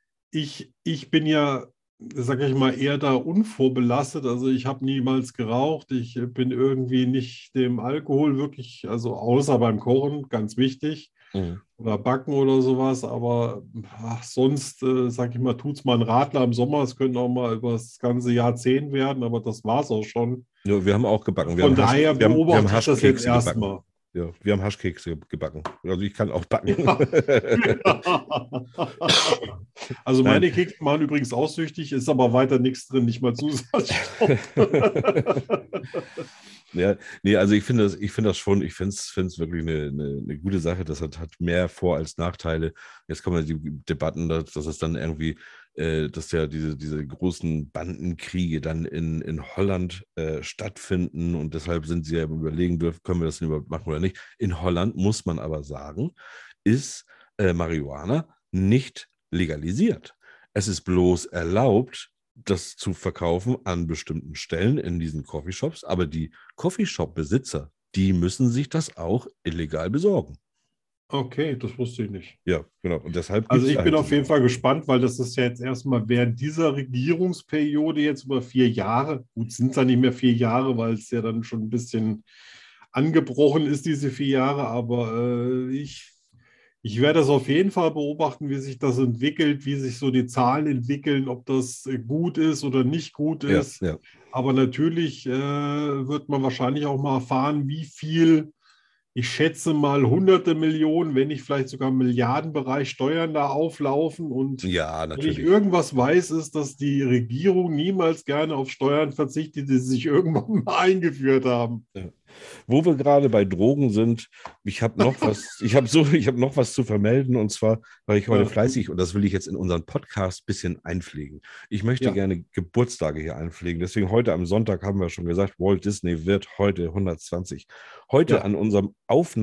Speaker 2: Ich, ich bin ja, sag ich mal, eher da unvorbelastet. Also ich habe niemals geraucht. Ich bin irgendwie nicht dem Alkohol wirklich, also außer beim Kochen, ganz wichtig,
Speaker 1: Mhm.
Speaker 2: oder Backen oder sowas. Aber ach, sonst, äh, sag ich mal, tut es mal ein Radler im Sommer. Es könnte auch mal über das ganze Jahrzehnt werden, aber das war es auch schon.
Speaker 1: Ja, wir haben auch gebacken. Wir
Speaker 2: Von
Speaker 1: haben Hasch-
Speaker 2: daher
Speaker 1: wir haben, wir haben
Speaker 2: beobachte ich das jetzt
Speaker 1: Haschkekse gebacken.
Speaker 2: erstmal.
Speaker 1: Ja, wir haben Haschkekse gebacken. Also ich kann auch backen.
Speaker 2: Also
Speaker 1: Nein.
Speaker 2: meine Kekse machen übrigens auch süchtig, ist aber weiter nichts drin, nicht mal Zusatzstoff.
Speaker 1: Ja, nee, also ich finde das, ich finde das schon, ich finde es wirklich eine, eine, eine gute Sache. Das hat, hat mehr Vor- als Nachteile. Jetzt kommen ja die Debatten, dass, dass es dann irgendwie, äh, dass ja diese, diese großen Bandenkriege dann in, in Holland äh, stattfinden und deshalb sind sie ja überlegen dürfen, können wir das denn überhaupt machen oder nicht. In Holland muss man aber sagen, ist äh, Marihuana nicht legalisiert. Es ist bloß erlaubt, das zu verkaufen an bestimmten Stellen in diesen Coffeeshops, aber die Coffeeshop-Besitzer, die müssen sich das auch illegal besorgen.
Speaker 2: Okay, das wusste ich nicht.
Speaker 1: Ja, genau. Und deshalb
Speaker 2: Also
Speaker 1: gibt's
Speaker 2: ich
Speaker 1: da
Speaker 2: bin
Speaker 1: halt
Speaker 2: auf
Speaker 1: so-
Speaker 2: jeden Fall gespannt, weil das ist ja jetzt erstmal während dieser Regierungsperiode jetzt über vier Jahre, gut, sind es ja nicht mehr vier Jahre, weil es ja dann schon ein bisschen angebrochen ist, diese vier Jahre, aber äh, ich, ich werde das auf jeden Fall beobachten, wie sich das entwickelt, wie sich so die Zahlen entwickeln, ob das äh, gut ist oder nicht gut
Speaker 1: Ja,
Speaker 2: ist.
Speaker 1: ja.
Speaker 2: Aber natürlich äh, wird man wahrscheinlich auch mal erfahren, wie viel, ich schätze mal hunderte Millionen, wenn nicht vielleicht sogar im Milliardenbereich Steuern da auflaufen. Und
Speaker 1: Ja,
Speaker 2: wenn ich
Speaker 1: natürlich.
Speaker 2: irgendwas weiß, ist, dass die Regierung niemals gerne auf Steuern verzichtet, die sie sich irgendwann mal eingeführt haben.
Speaker 1: Wo wir gerade bei Drogen sind, ich habe noch was, ich habe so, ich habe noch was zu vermelden und zwar, weil ich heute
Speaker 2: Ja.
Speaker 1: fleißig, und das will ich jetzt in unseren Podcast ein bisschen einpflegen. Ich möchte
Speaker 2: Ja.
Speaker 1: gerne Geburtstage hier einpflegen. Deswegen heute am Sonntag haben wir schon gesagt, Walt Disney wird heute hundertzwanzig. Heute
Speaker 2: Ja.
Speaker 1: an unserem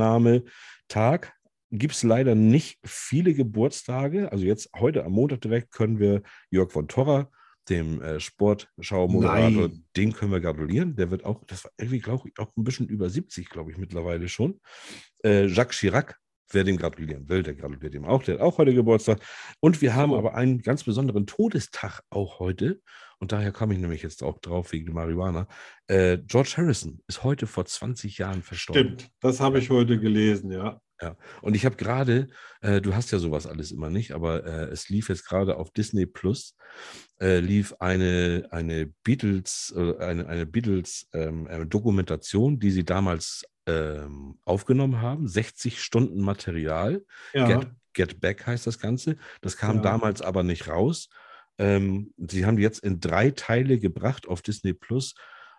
Speaker 1: Aufnahmetag gibt es leider nicht viele Geburtstage. Also jetzt heute am Montag direkt können wir Jörg von Torra, dem äh, Sportschau-Moderator,
Speaker 2: Nein.
Speaker 1: den können wir gratulieren. Der wird auch, das war irgendwie, glaube ich, auch ein bisschen über siebzig, glaube ich, mittlerweile schon. Äh, Jacques Chirac, wer dem gratulieren will, der gratuliert ihm auch. Der hat auch heute Geburtstag. Und wir haben
Speaker 2: So.
Speaker 1: aber einen ganz besonderen Todestag auch heute. Und daher komme ich nämlich jetzt auch drauf wegen Marihuana. Äh, George Harrison ist heute vor zwanzig Jahren verstorben.
Speaker 2: Stimmt, das habe ich heute gelesen, ja.
Speaker 1: Ja, und ich habe gerade, äh, du hast ja sowas alles immer nicht, aber äh, es lief jetzt gerade auf Disney Plus, äh, lief eine, eine Beatles, äh, eine, eine Beatles ähm, äh, Dokumentation, die sie damals ähm, aufgenommen haben, sechzig Stunden Material.
Speaker 2: Ja.
Speaker 1: Get, Get Back heißt das Ganze. Das kam
Speaker 2: Ja.
Speaker 1: damals aber nicht raus. Ähm, sie haben die jetzt in drei Teile gebracht auf Disney Plus.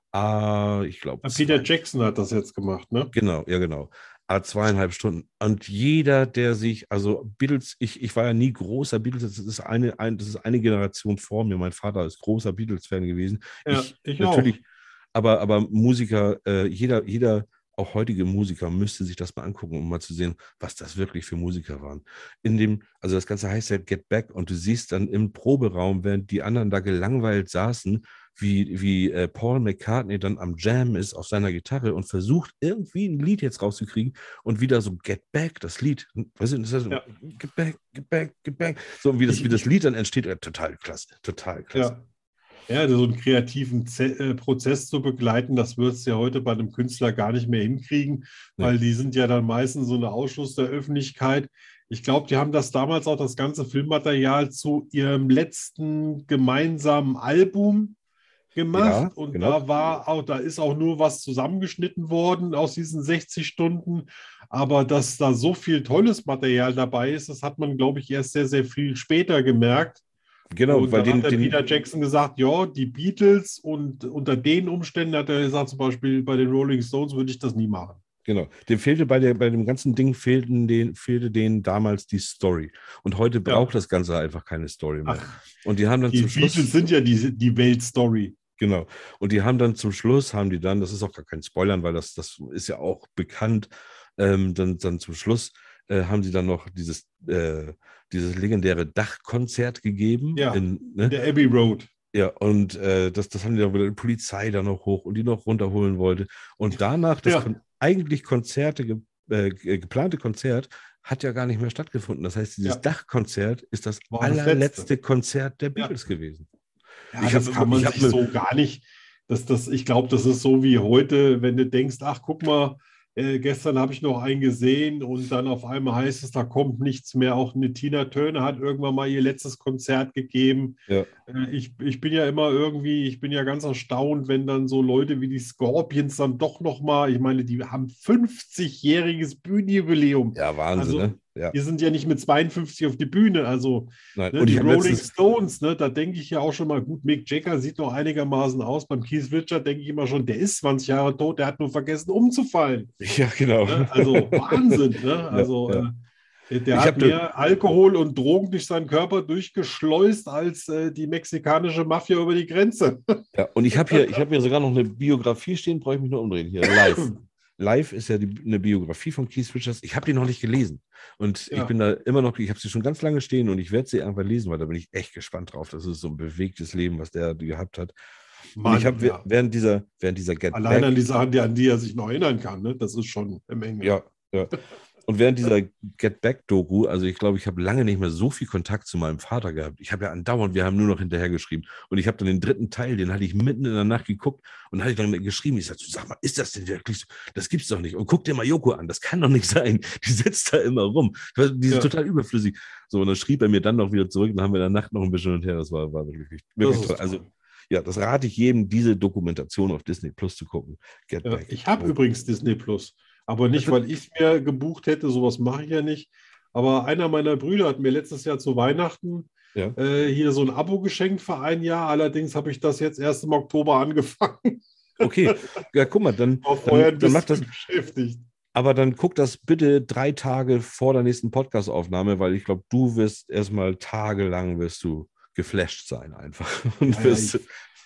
Speaker 1: Äh, ich glaube,
Speaker 2: Peter Jackson hat das jetzt gemacht, ne?
Speaker 1: Genau, ja, genau. Ah, zweieinhalb Stunden. Und jeder, der sich, also Beatles, ich, ich war ja nie großer Beatles, das ist eine, ein, das ist eine Generation vor mir. Mein Vater ist großer Beatles-Fan gewesen.
Speaker 2: Ja,
Speaker 1: ich,
Speaker 2: ich
Speaker 1: natürlich,
Speaker 2: auch.
Speaker 1: aber, aber Musiker, äh, jeder, jeder, auch heutige Musiker, müsste sich das mal angucken, um mal zu sehen, was das wirklich für Musiker waren. In dem, also das Ganze heißt ja Get Back und du siehst dann im Proberaum, während die anderen da gelangweilt saßen, wie, wie äh, Paul McCartney dann am Jam ist auf seiner Gitarre und versucht, irgendwie ein Lied jetzt rauszukriegen und wieder so Get Back, das Lied, weißt du, das heißt so,
Speaker 2: Ja.
Speaker 1: Get Back, Get Back, Get Back, so wie das,
Speaker 2: Ich-
Speaker 1: wie das Lied dann entsteht, äh, total klasse, total klasse.
Speaker 2: Ja. Ja, so einen kreativen Ze äh, Prozess zu begleiten, das würdest du ja heute bei einem Künstler gar nicht mehr hinkriegen,
Speaker 1: Nee.
Speaker 2: weil die sind ja dann meistens so ein Ausschluss der Öffentlichkeit. Ich glaube, die haben das damals auch das ganze Filmmaterial zu ihrem letzten gemeinsamen Album gemacht.
Speaker 1: Ja,
Speaker 2: Und
Speaker 1: genau.
Speaker 2: da war auch, da ist auch nur was zusammengeschnitten worden aus diesen sechzig Stunden. Aber dass da so viel tolles Material dabei ist, das hat man, glaube ich, erst sehr, sehr viel später gemerkt.
Speaker 1: Genau,
Speaker 2: Und
Speaker 1: weil
Speaker 2: dann
Speaker 1: den,
Speaker 2: hat der
Speaker 1: den,
Speaker 2: Peter Jackson gesagt, ja, die Beatles und unter den Umständen hat er gesagt, zum Beispiel bei den Rolling Stones würde ich das nie machen.
Speaker 1: Genau, dem fehlte bei, der, bei dem ganzen Ding fehlten den, fehlte denen damals die Story. Und heute braucht das Ganze einfach keine Story mehr.
Speaker 2: Ach,
Speaker 1: Und die haben dann
Speaker 2: die
Speaker 1: zum Schluss,
Speaker 2: Beatles sind ja die, die Weltstory.
Speaker 1: genau, und die haben dann zum Schluss, haben die dann, das ist auch gar kein Spoilern, weil das, das ist ja auch bekannt, ähm, dann, dann zum Schluss äh, haben sie dann noch dieses, äh, dieses legendäre Dachkonzert gegeben.
Speaker 2: Ja,
Speaker 1: in, ne?
Speaker 2: in der Abbey Road.
Speaker 1: Ja, und äh, das, das haben die dann wieder die Polizei da noch hoch und die noch runterholen wollte. Und danach, das
Speaker 2: Ja.
Speaker 1: kon eigentlich Konzerte, ge äh, geplante Konzert, hat ja gar nicht mehr stattgefunden. Das heißt, dieses
Speaker 2: Ja.
Speaker 1: Dachkonzert ist das
Speaker 2: War das
Speaker 1: allerletzte
Speaker 2: letzte.
Speaker 1: Konzert der
Speaker 2: Ja.
Speaker 1: Beatles gewesen.
Speaker 2: Ja,
Speaker 1: Ich
Speaker 2: das
Speaker 1: hab-
Speaker 2: kann man
Speaker 1: ich hab
Speaker 2: sich
Speaker 1: mir-
Speaker 2: so gar nicht. Das, das, ich glaube, das ist so wie heute, wenn du denkst, ach, guck mal, äh, gestern habe ich noch einen gesehen und dann auf einmal heißt es, da kommt nichts mehr. Auch eine Tina Turner hat irgendwann mal ihr letztes Konzert gegeben.
Speaker 1: Ja.
Speaker 2: Äh, ich, ich bin ja immer irgendwie, ich bin ja ganz erstaunt, wenn dann so Leute wie die Scorpions dann doch noch mal, ich meine, die haben fünfzigjähriges Bühnenjubiläum.
Speaker 1: Ja, Wahnsinn,
Speaker 2: Also,
Speaker 1: ne? Ja.
Speaker 2: Wir sind ja nicht mit zweiundfünfzig auf die Bühne, also
Speaker 1: Nein.
Speaker 2: ne,
Speaker 1: Und
Speaker 2: die
Speaker 1: ich habe
Speaker 2: Rolling
Speaker 1: letztens,
Speaker 2: Stones, ne, da denke ich ja auch schon mal, gut, Mick Jagger sieht noch einigermaßen aus. Beim Keith Richards denke ich immer schon, der ist zwanzig Jahre tot, der hat nur vergessen umzufallen.
Speaker 1: ja, genau.
Speaker 2: Ne? Also Wahnsinn. Ne? Also
Speaker 1: ja.
Speaker 2: äh, der
Speaker 1: Ich
Speaker 2: hat
Speaker 1: hab
Speaker 2: mehr Alkohol und Drogen durch seinen Körper durchgeschleust als äh, die mexikanische Mafia über die Grenze.
Speaker 1: Ja, und ich habe hier, ich habe hier sogar noch eine Biografie stehen, brauche ich mich nur umdrehen. Hier, live. Live ist ja die, eine Biografie von Keith Richards. Ich habe die noch nicht gelesen. Und
Speaker 2: Ja.
Speaker 1: ich bin da immer noch, ich habe sie schon ganz lange stehen und ich werde sie irgendwann lesen, weil da bin ich echt gespannt drauf. Das ist so ein bewegtes Leben, was der gehabt hat. Und
Speaker 2: Mann,
Speaker 1: ich habe
Speaker 2: ja.
Speaker 1: während dieser, während dieser Get
Speaker 2: Allein
Speaker 1: Back,
Speaker 2: an die Sachen, die, an die er sich noch erinnern kann, ne? Das ist schon eine Menge.
Speaker 1: ja, ja. Und während dieser Get Back-Doku, also ich glaube, ich habe lange nicht mehr so viel Kontakt zu meinem Vater gehabt. Ich habe ja andauernd, wir haben nur noch hinterher geschrieben. Und ich habe dann den dritten Teil, den hatte ich mitten in der Nacht geguckt und hatte ich dann geschrieben. Ich sagte, sag mal, ist das denn wirklich so? Das gibt's doch nicht. Und guck dir mal Yoko an, das kann doch nicht sein. Die sitzt da immer rum. Die ist
Speaker 2: Ja.
Speaker 1: total überflüssig. So, und dann schrieb er mir dann noch wieder zurück. Dann haben wir in der Nacht noch ein bisschen hin und her. Das war, war wirklich,
Speaker 2: Das
Speaker 1: wirklich
Speaker 2: ist
Speaker 1: toll. Also,
Speaker 2: toll.
Speaker 1: ja, das rate ich jedem, diese Dokumentation auf Disney Plus zu gucken. Get
Speaker 2: Ja,
Speaker 1: Back.
Speaker 2: ich habe
Speaker 1: Oh.
Speaker 2: übrigens Disney Plus, aber nicht,
Speaker 1: Das-
Speaker 2: weil ich es mir gebucht hätte, sowas mache ich ja nicht. Aber einer meiner Brüder hat mir letztes Jahr zu Weihnachten
Speaker 1: Ja.
Speaker 2: äh, hier so ein Abo geschenkt für ein Jahr. Allerdings habe ich das jetzt erst im Oktober angefangen.
Speaker 1: Okay, ja, guck mal, dann,
Speaker 2: War vorher ein
Speaker 1: dann, dann macht das.
Speaker 2: bisschen beschäftigt.
Speaker 1: Aber dann guck das bitte drei Tage vor der nächsten Podcast-Aufnahme, weil ich glaube, du wirst erstmal tagelang wirst du geflasht sein einfach. Und
Speaker 2: Ja, ja,
Speaker 1: wirst,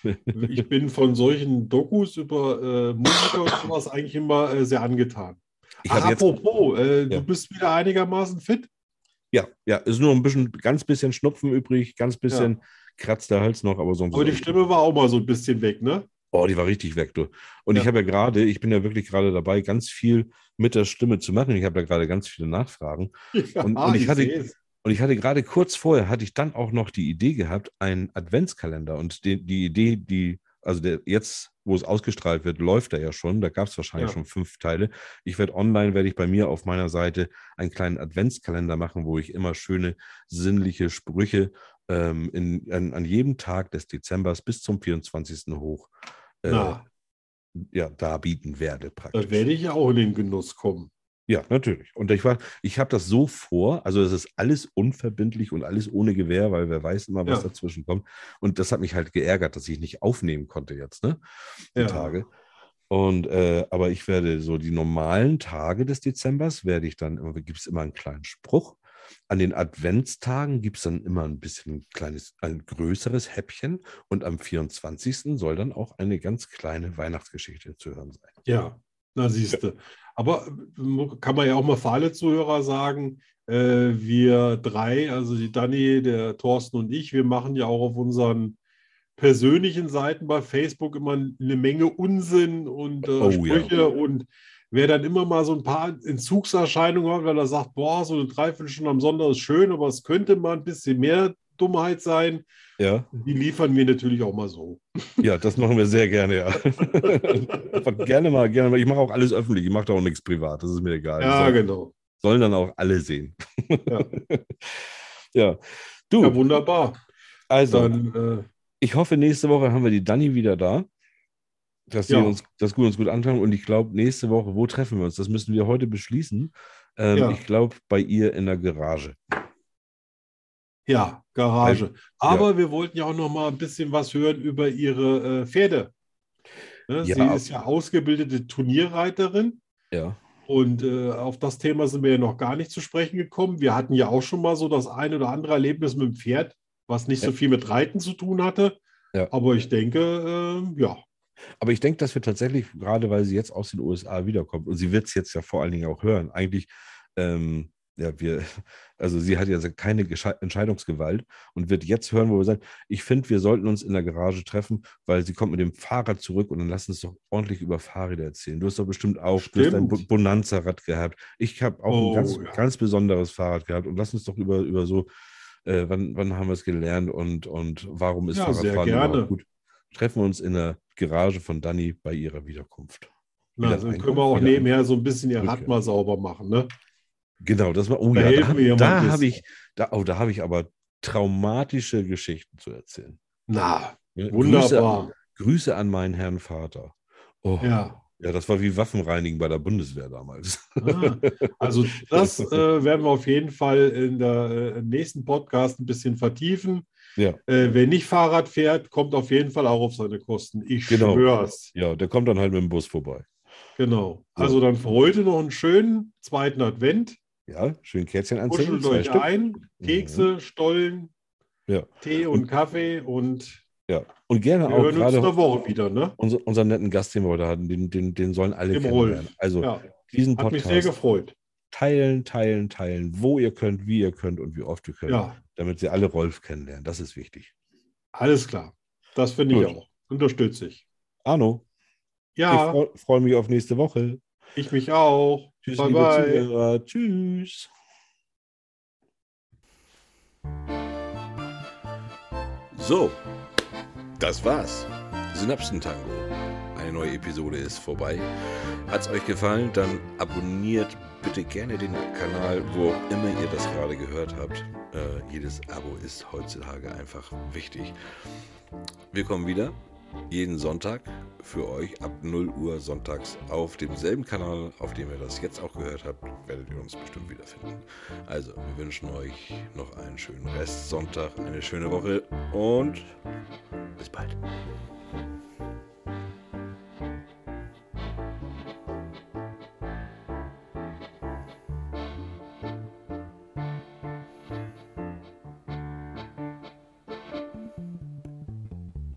Speaker 2: Ich bin von solchen Dokus über äh, Musiker und sowas eigentlich immer äh, sehr angetan.
Speaker 1: ich
Speaker 2: Ach,
Speaker 1: habe jetzt,
Speaker 2: apropos, äh,
Speaker 1: Ja.
Speaker 2: du bist wieder einigermaßen fit.
Speaker 1: ja, ja, ist nur ein bisschen, ganz bisschen Schnupfen übrig, ganz bisschen kratzt der Hals noch, aber sonst.
Speaker 2: Aber die Stimme war auch mal so ein bisschen weg, ne?
Speaker 1: Oh, die war richtig weg, du. Und
Speaker 2: Ja.
Speaker 1: ich habe ja gerade, ich bin ja wirklich gerade dabei, ganz viel mit der Stimme zu machen. Ich habe da gerade ganz viele Nachfragen.
Speaker 2: Ja,
Speaker 1: Und- und ich hatte-
Speaker 2: seh's.
Speaker 1: Und ich hatte gerade kurz vorher, hatte ich dann auch noch die Idee gehabt, einen Adventskalender. Und die, die Idee, die, also der jetzt, wo es ausgestrahlt wird, läuft er ja schon. Da gab es wahrscheinlich
Speaker 2: Ja.
Speaker 1: schon fünf Teile. Ich werde online, werde ich bei mir auf meiner Seite einen kleinen Adventskalender machen, wo ich immer schöne sinnliche Sprüche ähm, in, an, an jedem Tag des Dezembers bis zum vierundzwanzigsten hoch. Äh,
Speaker 2: Na.
Speaker 1: ja, darbieten werde praktisch.
Speaker 2: Da werde ich ja auch in den Genuss kommen.
Speaker 1: Ja, natürlich. Und ich war, ich habe das so vor, also es ist alles unverbindlich und alles ohne Gewähr, weil wer weiß immer, was
Speaker 2: Ja.
Speaker 1: dazwischen kommt. Und das hat mich halt geärgert, dass ich nicht aufnehmen konnte jetzt, ne? Die
Speaker 2: Ja.
Speaker 1: Tage. Und äh, aber ich werde so die normalen Tage des Dezembers, werde ich dann immer, gibt es immer einen kleinen Spruch. An den Adventstagen gibt es dann immer ein bisschen ein kleines, ein größeres Häppchen. Und am vierundzwanzigsten soll dann auch eine ganz kleine Weihnachtsgeschichte zu hören sein.
Speaker 2: Ja, na siehst du. Aber äh, kann man ja auch mal für alle Zuhörer sagen, äh, wir drei, also die Dani, der Thorsten und ich, wir machen ja auch auf unseren persönlichen Seiten bei Facebook immer eine Menge Unsinn und äh,
Speaker 1: Oh,
Speaker 2: Sprüche.
Speaker 1: ja.
Speaker 2: Und wer dann immer mal so ein paar Entzugserscheinungen hat, weil er sagt, boah, so eine Dreiviertelstunde am Sonntag ist schön, aber es könnte mal ein bisschen mehr Dummheit sein,
Speaker 1: Ja,
Speaker 2: die liefern wir natürlich auch mal so.
Speaker 1: ja, das machen wir sehr gerne, ja. Einfach gerne mal, gerne mal. Ich mache auch alles öffentlich, ich mache da auch nichts privat, das ist mir egal.
Speaker 2: Ja,
Speaker 1: Soll,
Speaker 2: genau.
Speaker 1: sollen dann auch alle sehen.
Speaker 2: Ja,
Speaker 1: Ja, du,
Speaker 2: ja wunderbar.
Speaker 1: also,
Speaker 2: Dann, äh,
Speaker 1: ich hoffe, nächste Woche haben wir die Dani wieder da, dass sie
Speaker 2: Ja.
Speaker 1: uns das gut, uns gut anschauen. Und ich glaube, nächste Woche, wo treffen wir uns? Das müssen wir heute beschließen. Ähm,
Speaker 2: Ja.
Speaker 1: Ich glaube, bei ihr in der Garage.
Speaker 2: ja, Garage. Aber wir wollten ja auch noch mal ein bisschen was hören über ihre äh, Pferde. Ne,
Speaker 1: Ja.
Speaker 2: sie ist ja ausgebildete Turnierreiterin.
Speaker 1: Ja,
Speaker 2: Und äh, auf das Thema sind wir ja noch gar nicht zu sprechen gekommen. Wir hatten ja auch schon mal so das ein oder andere Erlebnis mit dem Pferd, was nicht so viel mit Reiten zu tun hatte.
Speaker 1: Ja.
Speaker 2: Aber ich denke, äh, ja,
Speaker 1: aber ich denke, dass wir tatsächlich, gerade weil sie jetzt aus den U S A wiederkommt, und sie wird es jetzt ja vor allen Dingen auch hören, eigentlich, ähm, ja, wir, also sie hat ja keine Gesche- Entscheidungsgewalt und wird jetzt hören, wo wir sagen, ich finde, wir sollten uns in der Garage treffen, weil sie kommt mit dem Fahrrad zurück und dann lass uns doch ordentlich über Fahrräder erzählen. Du hast doch bestimmt auch, du hast ein
Speaker 2: Stimmt.
Speaker 1: Bu- Bonanza-Rad gehabt. Ich habe auch
Speaker 2: Oh,
Speaker 1: ein ganz,
Speaker 2: ja.
Speaker 1: ganz besonderes Fahrrad gehabt und lass uns doch über, über so, äh, wann, wann haben wir es gelernt und, und warum ist
Speaker 2: Ja, sehr
Speaker 1: Fahrradfahren
Speaker 2: gerne.
Speaker 1: überhaupt gut? Treffen wir uns in der Garage von Dani bei ihrer Wiederkunft.
Speaker 2: na,
Speaker 1: Wieder
Speaker 2: dann
Speaker 1: Einkunft,
Speaker 2: können wir auch
Speaker 1: wieder
Speaker 2: nebenher so ein bisschen ihr
Speaker 1: Rückkehr.
Speaker 2: Rad mal sauber machen. Ne?
Speaker 1: Genau, das war, oh
Speaker 2: Da
Speaker 1: ja,
Speaker 2: helfen
Speaker 1: da,
Speaker 2: wir ihr mal ein
Speaker 1: da habe
Speaker 2: bisschen.
Speaker 1: ich, da, oh, da habe ich aber traumatische Geschichten zu erzählen.
Speaker 2: Na,
Speaker 1: Ja,
Speaker 2: wunderbar.
Speaker 1: Grüße, Grüße an meinen Herrn Vater. Oh,
Speaker 2: Ja.
Speaker 1: ja, das war wie Waffenreinigen bei der Bundeswehr damals.
Speaker 2: Ah, also das äh, werden wir auf jeden Fall in der äh, im nächsten Podcast ein bisschen vertiefen.
Speaker 1: Ja,
Speaker 2: Äh, wer nicht Fahrrad fährt, kommt auf jeden Fall auch auf seine Kosten. Ich
Speaker 1: Genau.
Speaker 2: schwör's.
Speaker 1: ja, der kommt dann halt mit dem Bus vorbei.
Speaker 2: Genau.
Speaker 1: Ja.
Speaker 2: Also dann für heute noch einen schönen zweiten Advent.
Speaker 1: Ja, schön Kerzchen anzünden,
Speaker 2: Kuschelt
Speaker 1: zwei
Speaker 2: euch
Speaker 1: Stück.
Speaker 2: ein. Kekse, Stollen,
Speaker 1: Ja,
Speaker 2: Tee und Kaffee und
Speaker 1: ja. Und gerne
Speaker 2: wir
Speaker 1: auch
Speaker 2: hören uns in
Speaker 1: gerade
Speaker 2: der Woche wieder. Ne?
Speaker 1: unser, unseren netten Gast, den wir heute hatten, den, den, den sollen alle
Speaker 2: Dem
Speaker 1: kennenlernen.
Speaker 2: Rolf.
Speaker 1: Also
Speaker 2: Ja,
Speaker 1: diesen
Speaker 2: hat mich sehr
Speaker 1: Podcast
Speaker 2: gefreut.
Speaker 1: teilen, teilen, teilen, wo ihr könnt, wie ihr könnt und wie oft ihr könnt,
Speaker 2: Ja,
Speaker 1: damit sie alle Rolf kennenlernen. Das ist wichtig.
Speaker 2: alles klar. Das finde ich
Speaker 1: Gut.
Speaker 2: auch. Unterstütze ich.
Speaker 1: Arno,
Speaker 2: Ja,
Speaker 1: ich freue freu mich auf nächste Woche.
Speaker 2: ich mich auch.
Speaker 1: Tschüss,
Speaker 2: Bye,
Speaker 1: liebe
Speaker 2: bye.
Speaker 1: Zuhörer. Tschüss. So, das war's. Synapsentango. Eine neue Episode ist vorbei. Hat's euch gefallen? Dann abonniert bitte gerne den Kanal, wo auch immer ihr das gerade gehört habt. Äh, jedes Abo ist heutzutage einfach wichtig. Wir kommen wieder jeden Sonntag für euch ab null Uhr sonntags auf demselben Kanal, auf dem ihr das jetzt auch gehört habt, werdet ihr uns bestimmt wiederfinden. Also, wir wünschen euch noch einen schönen Restsonntag, eine schöne Woche und bis bald.